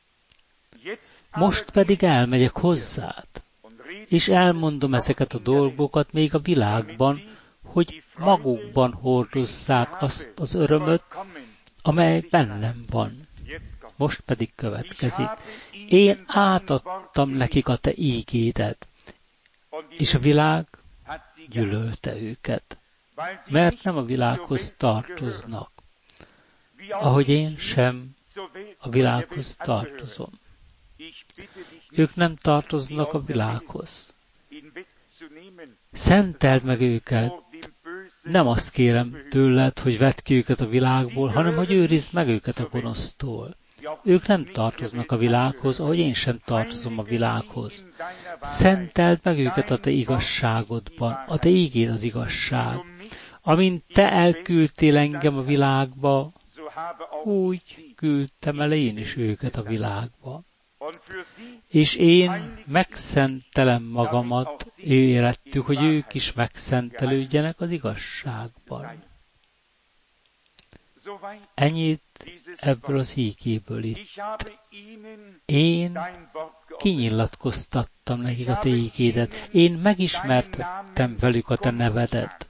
Most pedig elmegyek hozzád, és elmondom ezeket a dolgokat még a világban, hogy magukban hordozzák azt az örömöt, amely bennem van. Most pedig következik. Én átadtam nekik a te ígédet, és a világ gyűlölte őket, mert nem a világhoz tartoznak, ahogy én sem a világhoz tartozom. Ők nem tartoznak a világhoz. Szenteld meg őket. Nem azt kérem tőled, hogy vedd ki őket a világból, hanem hogy őrizd meg őket a gonosztól. Ők nem tartoznak a világhoz, ahogy én sem tartozom a világhoz. Szenteld meg őket a te igazságodban, a te ígéd az igazság. Amint te elküldtél engem a világba, úgy küldtem el én is őket a világba. És én megszentelem magamat, érettük, hogy ők is megszentelődjenek az igazságban. Ennyit ebből az ígéből itt. Én kinyilatkoztattam nekik a te ígédet. Én megismertettem velük a te nevedet.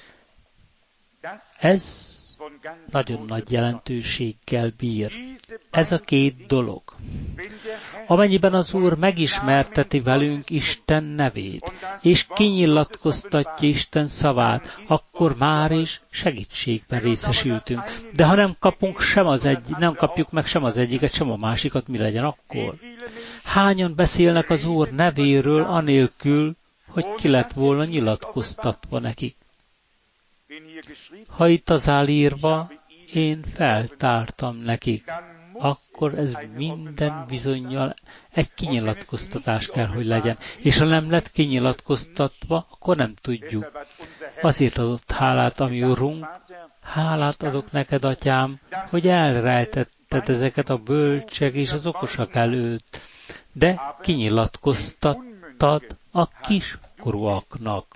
Ez nagyon nagy jelentőséggel bír. Ez a két dolog. Amennyiben az Úr megismerteti velünk Isten nevét, és kinyilatkoztatja Isten szavát, akkor már is segítségben részesültünk. De ha nem kapjuk meg sem az egyiket, sem a másikat, mi legyen akkor? Hányan beszélnek az Úr nevéről anélkül, hogy ki lett volna nyilatkoztatva nekik? Ha itt az áll írva, én feltártam nekik, akkor ez minden bizonnyal egy kinyilatkoztatás kell, hogy legyen. És ha nem lett kinyilatkoztatva, akkor nem tudjuk. Azért adott hálát, ami Urunk, hálát adok neked, Atyám, hogy elrejtetted ezeket a bölcsek és az okosak előtt, de kinyilatkoztattad a kiskorúaknak.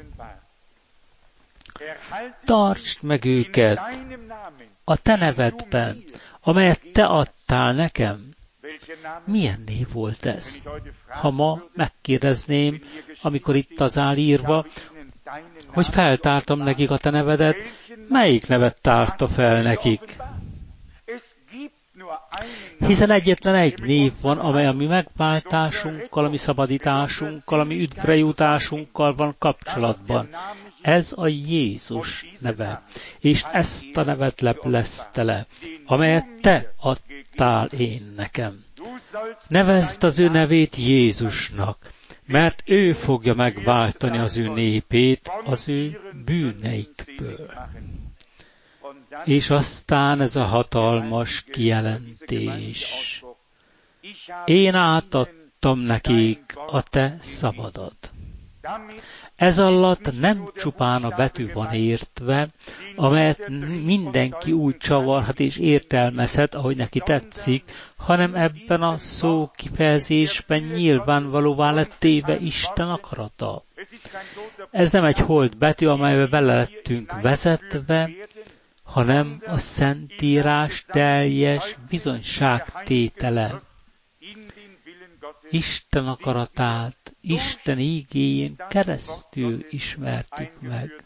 Tartsd meg őket a te nevedben, amelyet te adtál nekem. Milyen név volt ez? Ha ma megkérdezném, amikor itt az áll írva, hogy feltártam nekik a te nevedet, melyik nevet tárta fel nekik? Hiszen egyetlen egy név van, amely a mi megváltásunkkal, a mi szabadításunkkal, a mi üdvre jutásunkkal van kapcsolatban. Ez a Jézus neve, és ezt a nevet leplezte le, amelyet te adtál én nekem. Nevezd az ő nevét Jézusnak, mert ő fogja megváltani az ő népét az ő bűneikből. És aztán ez a hatalmas kijelentés. Én átadtam nekik a te szavadat. Ez alatt nem csupán a betű van értve, amelyet mindenki úgy csavarhat és értelmezhet, ahogy neki tetszik, hanem ebben a szó kifejezésben nyilvánvalóvá lett téve Isten akarata. Ez nem egy holt betű, amelybe bele lettünk vezetve, hanem a Szentírás teljes bizonyságtétele. Isten akaratát, Isten ígéjén keresztül ismertük meg.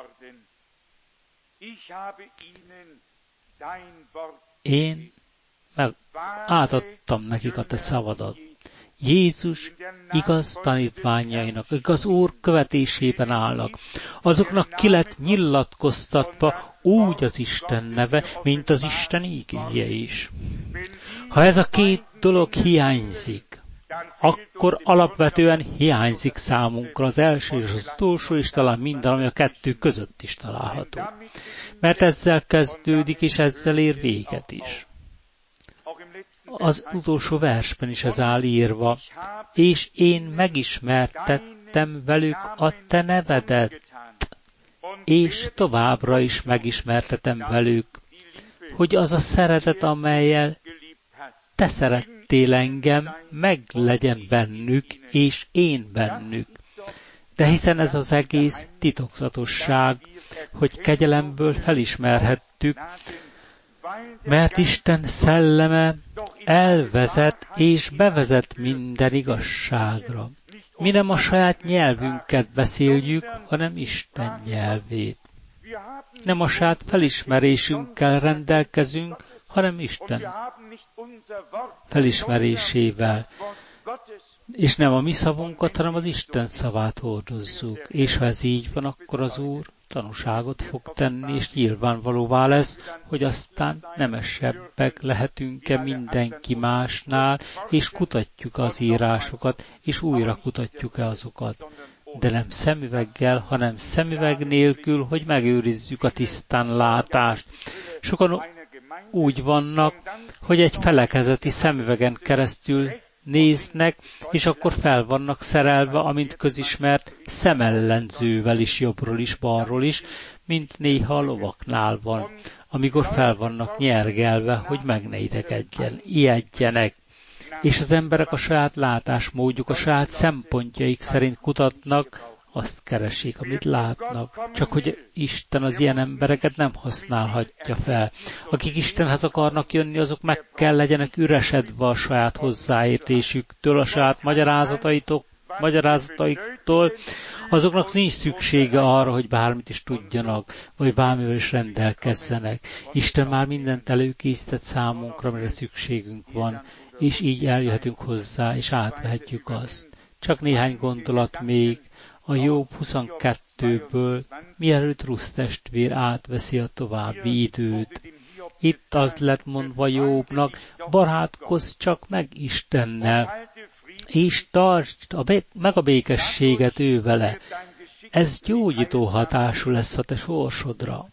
Én átadtam nekik a te szavadat. Jézus igaz tanítványainak, igaz Úr követésében állnak. Azoknak ki lett nyilatkoztatva úgy az Isten neve, mint az Isten ígéje is. Ha ez a két dolog hiányzik, akkor alapvetően hiányzik számunkra az első és az utolsó, és talán minden, ami a kettő között is található. Mert ezzel kezdődik, és ezzel ér véget is. Az utolsó versben is ez áll írva, és én megismertettem velük a te nevedet, és továbbra is megismertetem velük, hogy az a szeretet, amellyel te szerettél engem, meg legyen bennük, és én bennük. De hiszen ez az egész titokzatosság, hogy kegyelemből felismerhettük, mert Isten szelleme elvezet és bevezet minden igazságra. Mi nem a saját nyelvünket beszéljük, hanem Isten nyelvét. Nem a saját felismerésünkkel rendelkezünk, hanem Isten felismerésével. És nem a mi szavunkat, hanem az Isten szavát hordozzuk. És ha ez így van, akkor az Úr tanúságot fog tenni, és nyilvánvalóvá lesz, hogy aztán nemesebbek lehetünk-e mindenki másnál, és kutatjuk az írásokat, és újra kutatjuk-e azokat. De nem szemüveggel, hanem szemüveg nélkül, hogy megőrizzük a tisztán látást. Sokan úgy vannak, hogy egy felekezeti szemüvegen keresztül néznek, és akkor fel vannak szerelve, amint közismert, szemellenzővel is jobbról is, balról is, mint néha a lovaknál van, amikor fel vannak nyergelve, hogy meg ne ijedjenek. És az emberek a saját látásmódjuk, a saját szempontjaik szerint kutatnak, azt keresik, amit látnak. Csak hogy Isten az ilyen embereket nem használhatja fel. Akik Istenhez akarnak jönni, azok meg kell legyenek üresedve a saját hozzáértésüktől, a saját magyarázataiktól. Azoknak nincs szüksége arra, hogy bármit is tudjanak, vagy bármivel is rendelkezzenek. Isten már mindent előkészített számunkra, amire szükségünk van, és így eljöhetünk hozzá, és átvehetjük azt. Csak néhány gondolat még a Jobb 22-ből, mielőtt Rusz testvér átveszi a további időt. Itt az lett mondva Jobbnak, barátkozz csak meg Istennel, és tartsd meg a békességet ő vele. Ez gyógyító hatású lesz a te sorsodra.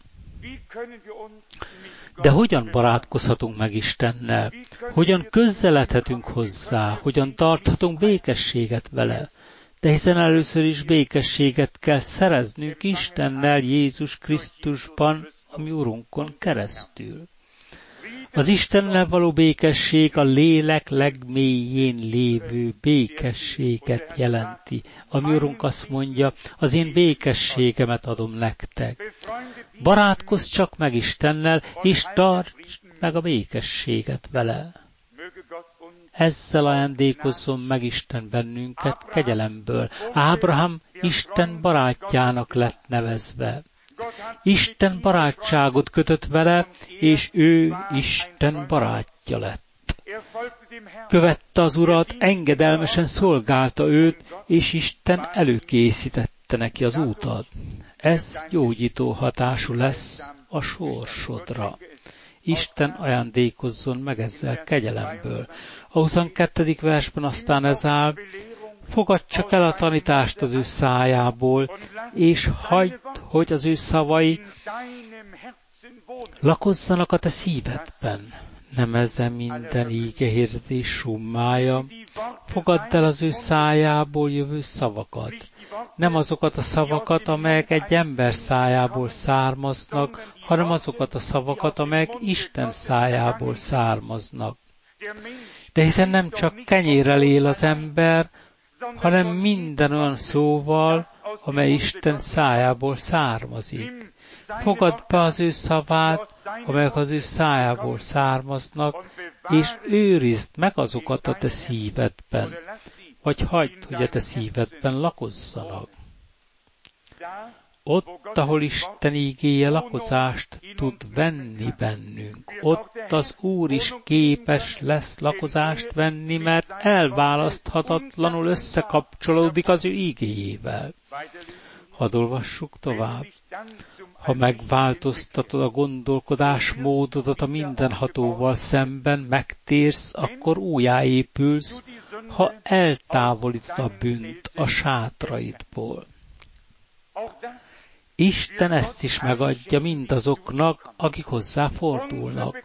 De hogyan barátkozhatunk meg Istennel? Hogyan közeledhetünk hozzá? Hogyan tarthatunk békességet vele? De hiszen először is békességet kell szereznünk Istennel Jézus Krisztusban, a mi Urunkon keresztül. Az Istennel való békesség a lélek legmélyén lévő békességet jelenti. A mi Urunk azt mondja, az én békességemet adom nektek. Barátkozz csak meg Istennel, és tartsd meg a békességet vele. Ezzel ajándékozzon meg Isten bennünket kegyelemből. Ábrahám Isten barátjának lett nevezve. Isten barátságot kötött vele, és ő Isten barátja lett. Követte az Urat, engedelmesen szolgálta őt, és Isten előkészítette neki az útat. Ez gyógyító hatású lesz a sorsodra. Isten ajándékozzon meg ezzel kegyelemből. A 22. versben aztán ez áll, fogadd csak el a tanítást az ő szájából, és hagyd, hogy az ő szavai lakozzanak a te szívedben. Nem ezen minden ígehirdetés summája, fogadd el az ő szájából jövő szavakat. Nem azokat a szavakat, amelyek egy ember szájából származnak, hanem azokat a szavakat, amelyek Isten szájából származnak. De hiszen nem csak kenyérrel él az ember, hanem minden olyan szóval, amely Isten szájából származik. Fogadd be az ő szavát, amelyek az ő szájából származnak, és őrizd meg azokat a te szívedben, vagy hagyd, hogy a te szívedben lakozzanak. Ott, ahol Isten igéje lakozást tud venni bennünk, ott az Úr is képes lesz lakozást venni, mert elválaszthatatlanul összekapcsolódik az ő igéjével. Hadd olvassuk tovább. Ha megváltoztatod a gondolkodásmódodat a mindenhatóval szemben, megtérsz, akkor újjáépülsz, ha eltávolítod a bűnt a sátraidból. Isten ezt is megadja mindazoknak, akik hozzá fordulnak.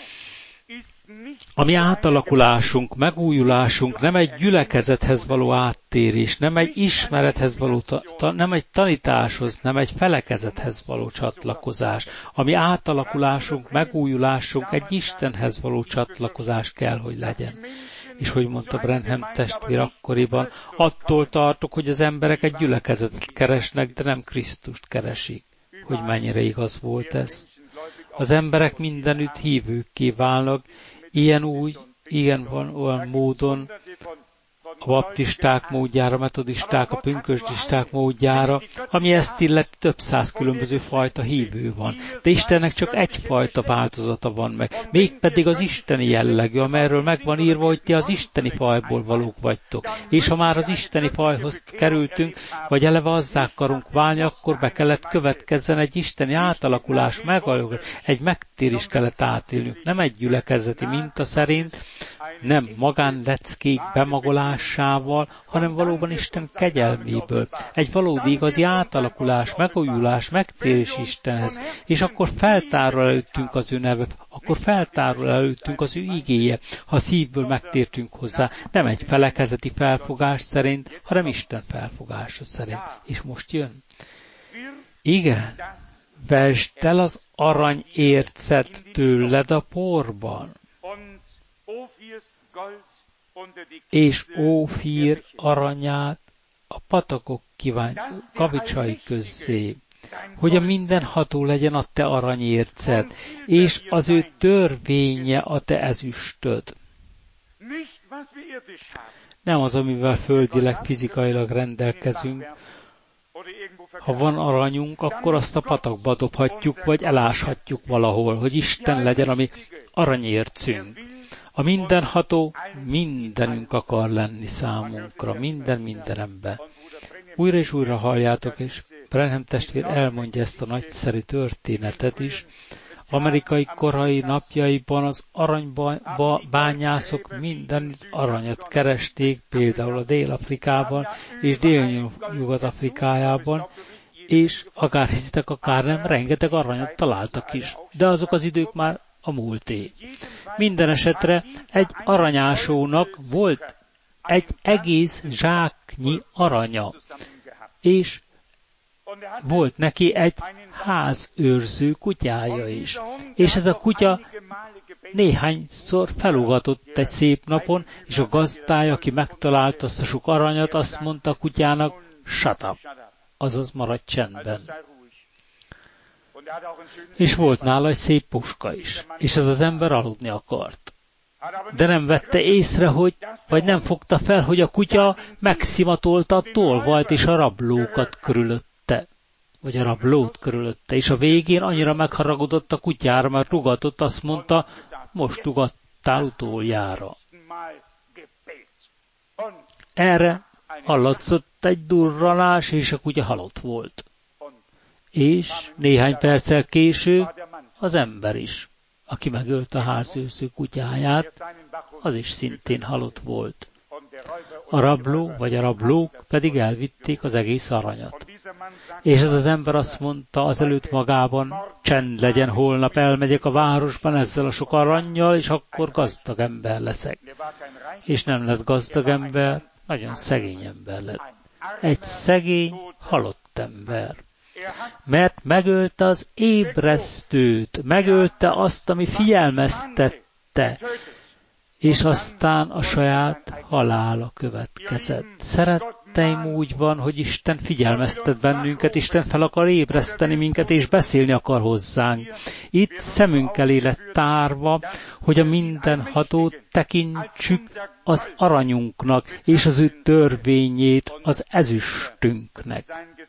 A mi átalakulásunk, megújulásunk nem egy gyülekezethez való áttérés, nem egy ismerethez való, nem egy tanításhoz, nem egy felekezethez való csatlakozás. A mi átalakulásunk, megújulásunk egy Istenhez való csatlakozás kell, hogy legyen. És hogy mondta Branham testvér akkoriban, attól tartok, hogy az emberek egy gyülekezetet keresnek, de nem Krisztust keresik. Hogy mennyire igaz volt ez. Az emberek mindenütt hívőkké válnak, ilyen van olyan módon, a baptisták módjára, metodisták, a pünkösdisták módjára, ami ezt illeti több száz különböző fajta hívő van. De Istennek csak egyfajta változata van meg, mégpedig az isteni jellegű, amelyről meg van írva, hogy ti az isteni fajból valók vagytok. És ha már az isteni fajhoz kerültünk, vagy eleve azzá akarunk válni, akkor be kellett következzen egy isteni átalakulás, egy megtérés kellett átélnünk. Nem egy gyülekezeti minta szerint, nem magánleckék bemagolásával, hanem valóban Isten kegyelméből. Egy valódi igazi átalakulás, megújulás, megtérés Istenhez, és akkor feltárul előttünk az ő neve, akkor feltárul előttünk az ő igéje, ha szívből megtértünk hozzá, nem egy felekezeti felfogás szerint, hanem Isten felfogása szerint. És most jön. Igen, vesd el az aranyércet tőled a porban, és Ófír aranyát a patakok kavicsai közzé, hogy a mindenható legyen a te aranyérced, és az ő törvénye a te ezüstöd. Nem az, amivel földileg, fizikailag rendelkezünk. Ha van aranyunk, akkor azt a patakba dobhatjuk, vagy eláshatjuk valahol, hogy Isten legyen a mi aranyércünk. A mindenható mindenünk akar lenni számunkra, mindenember. Újra és újra halljátok, és Branham testvér elmondja ezt a nagyszerű történetet is. Amerikai korai napjaiban az aranybányászok minden aranyat keresték, például a Dél-Afrikában és Dél-Nyugat-Afrikájában, és akár hiszitek, akár nem, rengeteg aranyat találtak is. De azok az idők már a múlté. Minden esetre egy aranyásónak volt egy egész zsáknyi aranya, és volt neki egy házőrző kutyája is. És ez a kutya néhányszor felugatott egy szép napon, és a gazdája, aki megtalálta azt a sok aranyat, azt mondta a kutyának, shut up, azaz maradj csendben. És volt nála egy szép puska is, és ez az ember aludni akart. De nem vette észre, vagy nem fogta fel, hogy a kutya megszimatolta a tolvajt és a rablókat körülötte. Vagy a rablót körülötte, és a végén annyira megharagudott a kutyára, mert rugatott, azt mondta, most rugattál utoljára. Erre hallatszott egy durranás, és a kutya halott volt. És néhány perccel később az ember is, aki megölte a házőrző kutyáját, az is szintén halott volt. A rabló vagy a rablók pedig elvitték az egész aranyat. És ez az ember azt mondta azelőtt magában, csend legyen, holnap elmegyek a városban ezzel a sok arannyal, és akkor gazdag ember leszek. És nem lett gazdag ember, nagyon szegény ember lett. Egy szegény, halott ember. Mert megölte az ébresztőt, megölte azt, ami figyelmeztette, és aztán a saját halála következett. Szeretteim, úgy van, hogy Isten figyelmeztet bennünket, Isten fel akar ébreszteni minket, és beszélni akar hozzánk. Itt szemünk elé lett tárva, hogy a mindenhatót tekintsük az aranyunknak, és az ő törvényét az ezüstünknek.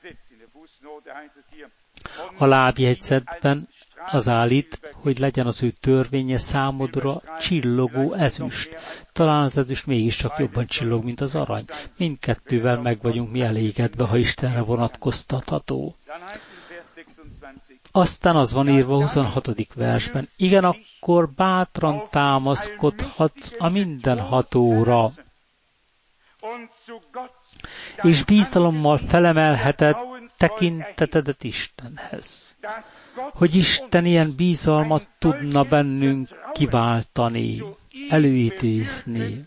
A lábjegyzetben az állít, hogy legyen az ő törvénye számodra csillogó ezüst. Talán az ezüst mégiscsak jobban csillog, mint az arany. Mindkettővel meg vagyunk mi elégedve, ha Istenre vonatkoztatható. Aztán az van írva a 26. versben. Igen, akkor bátran támaszkodhatsz a mindenhatóra, és bízalommal felemelheted tekintetedet Istenhez. Hogy Isten ilyen bízalmat tudna bennünk kiváltani, előidézni.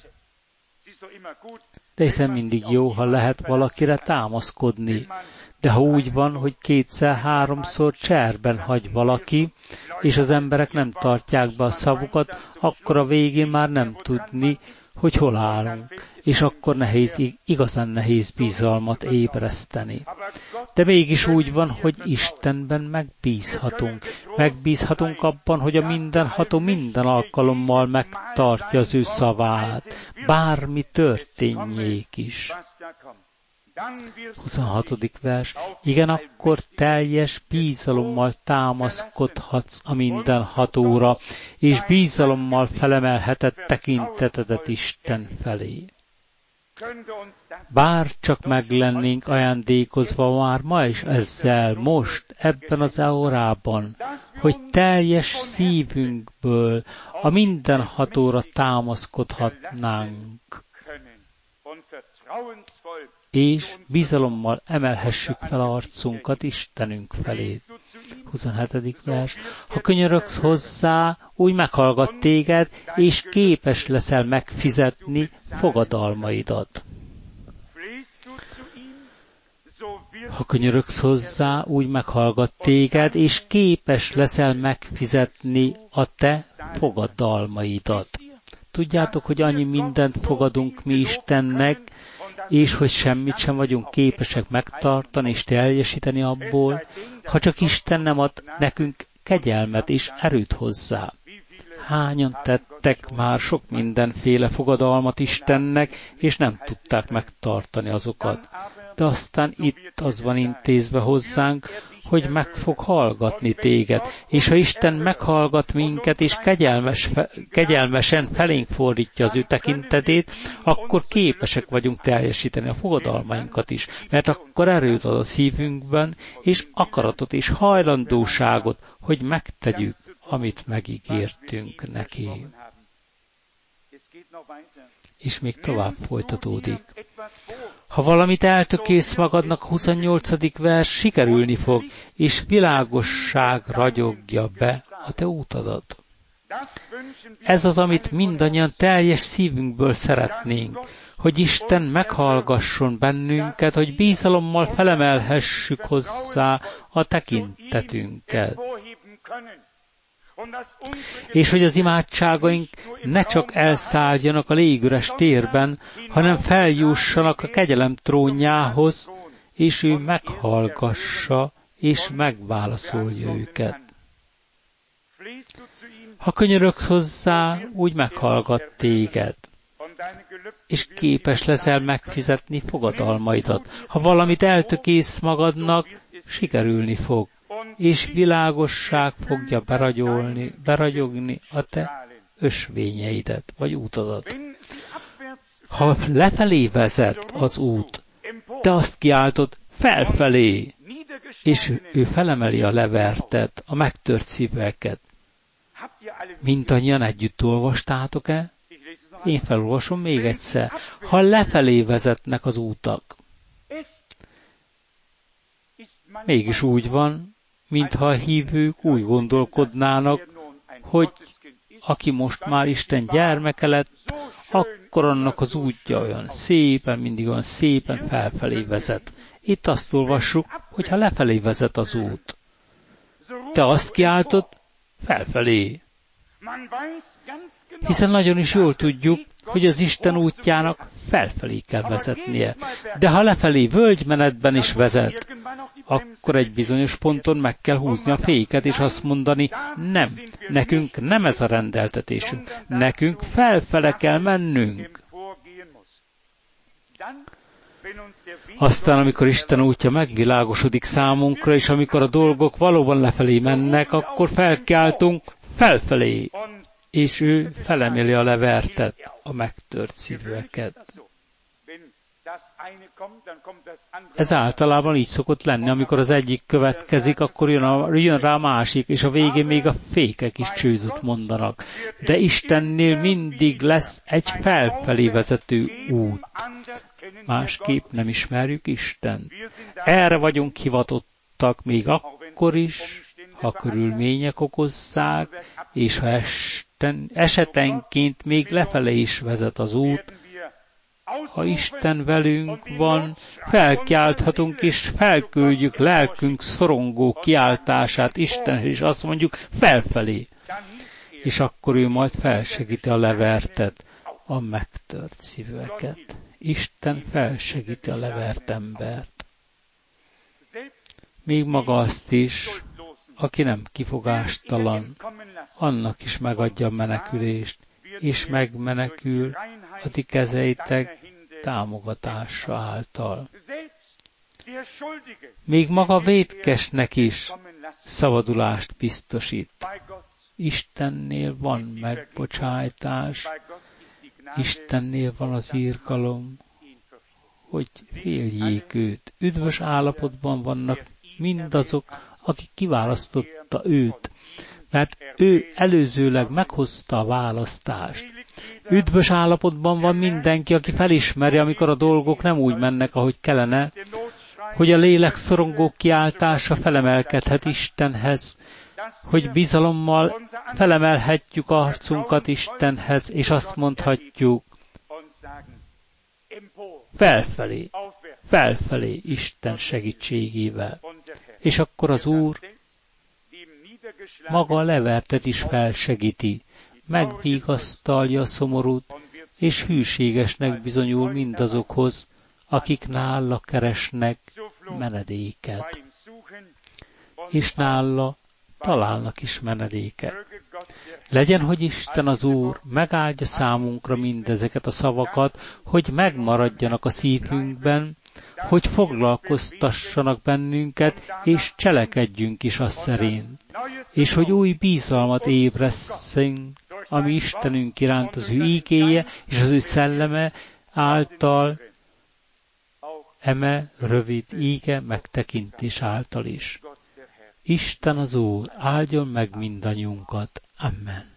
De hiszen mindig jó, ha lehet valakire támaszkodni. De ha úgy van, hogy 2-3-szor cserben hagy valaki, és az emberek nem tartják be a szavukat, akkor a végén már nem tudni, hogy hol állunk, és akkor igazán nehéz bizalmat ébreszteni. De mégis úgy van, hogy Istenben megbízhatunk. Megbízhatunk abban, hogy a mindenható minden alkalommal megtartja az ő szavát, bármi történjék is. 26. vers. Igen, akkor teljes bízalommal támaszkodhatsz a mindenhatóra, és bízalommal felemelheted tekintetedet Isten felé. Bár csak meglennénk ajándékozva már ma is ezzel, most, ebben az órában, hogy teljes szívünkből a mindenhatóra támaszkodhatnánk, és bizalommal emelhessük fel arcunkat Istenünk felé. 27. vers. Ha könyörögsz hozzá, úgy meghallgat téged, és képes leszel megfizetni fogadalmaidat. Ha könyörögsz hozzá, úgy meghallgat téged, és képes leszel megfizetni a te fogadalmaidat. Tudjátok, hogy annyi mindent fogadunk mi Istennek, és hogy semmit sem vagyunk képesek megtartani és teljesíteni abból, ha csak Isten nem ad nekünk kegyelmet és erőt hozzá. Hányan tettek már sok mindenféle fogadalmat Istennek, és nem tudták megtartani azokat. De aztán itt az van intézve hozzánk, hogy meg fog hallgatni téged, és ha Isten meghallgat minket, és kegyelmesen felénk fordítja az ő tekintetét, akkor képesek vagyunk teljesíteni a fogadalmainkat is, mert akkor erőt ad a szívünkben, és akaratot és hajlandóságot, hogy megtegyük, amit megígértünk neki. És még tovább folytatódik. Ha valamit eltökélsz magadnak, a 28. vers sikerülni fog, és világosság ragyogja be a te útadat. Ez az, amit mindannyian teljes szívünkből szeretnénk, hogy Isten meghallgasson bennünket, hogy bízalommal felemelhessük hozzá a tekintetünket. És hogy az imádságaink ne csak elszálljanak a légüres térben, hanem feljussanak a kegyelem trónjához, és ő meghallgassa és megválaszolja őket. Ha könyörögsz hozzá, úgy meghallgat téged, és képes leszel megfizetni fogadalmaidat. Ha valamit eltökélsz magadnak, sikerülni fog, és világosság fogja beragyogni a te ösvényeidet, vagy útadat. Ha lefelé vezet az út, te azt kiáltod felfelé, és ő felemeli a levertet, a megtört szíveket. Mindannyian együtt olvastátok-e? Én felolvasom még egyszer. Ha lefelé vezetnek az útak, mégis úgy van, mintha a hívők úgy gondolkodnának, hogy aki most már Isten gyermeke lett, akkor annak az útja olyan szépen, mindig olyan szépen felfelé vezet. Itt azt olvassuk, hogy ha lefelé vezet az út, te azt kiáltod, felfelé. Hiszen nagyon is jól tudjuk, hogy az Isten útjának felfelé kell vezetnie. De ha lefelé völgymenetben is vezet, akkor egy bizonyos ponton meg kell húzni a féket, és azt mondani, nem, nekünk nem ez a rendeltetésünk, nekünk felfele kell mennünk. Aztán, amikor Isten útja megvilágosodik számunkra, és amikor a dolgok valóban lefelé mennek, akkor felkiáltunk felfelé, és ő felemeli a levertet, a megtört szívűeket. Ez általában így szokott lenni, amikor az egyik következik, akkor jön rá a másik, és a végén még a fékek is csődöt mondanak. De Istennél mindig lesz egy felfelé vezető út. Másképp nem ismerjük Istent. Erre vagyunk hivatottak még akkor is, ha körülmények okozzák, és ha esetenként még lefele is vezet az út. Ha Isten velünk van, felkiálthatunk és felküldjük lelkünk szorongó kiáltását Istenhez, és azt mondjuk felfelé. És akkor ő majd felsegíti a levertet, a megtört szíveket. Isten felsegíti a levert embert. Még maga azt is, aki nem kifogástalan, annak is megadja a menekülést, és megmenekül a ti kezeitek támogatása által. Még maga vétkesnek is szabadulást biztosít. Istennél van megbocsájtás, Istennél van az irgalom, hogy féljék őt. Üdvös állapotban vannak mindazok, akik kiválasztotta őt, mert ő előzőleg meghozta a választást. Üdvös állapotban van mindenki, aki felismeri, amikor a dolgok nem úgy mennek, ahogy kellene, hogy a lélek szorongó kiáltása felemelkedhet Istenhez, hogy bizalommal felemelhetjük arcunkat Istenhez, és azt mondhatjuk, felfelé, felfelé Isten segítségével. És akkor az Úr maga a levertet is felsegíti, megvigasztalja a szomorút, és hűségesnek bizonyul mindazokhoz, akik nála keresnek menedéket, és nála találnak is menedéket. Legyen, hogy Isten az Úr megáldja számunkra mindezeket a szavakat, hogy megmaradjanak a szívünkben, hogy foglalkoztassanak bennünket, és cselekedjünk is azt szerint, és hogy új bízalmat ébresszünk, ami Istenünk iránt az ő ígéje és az ő szelleme által, eme rövid íge megtekintés által is. Isten az Úr áldjon meg mindannyiunkat. Amen.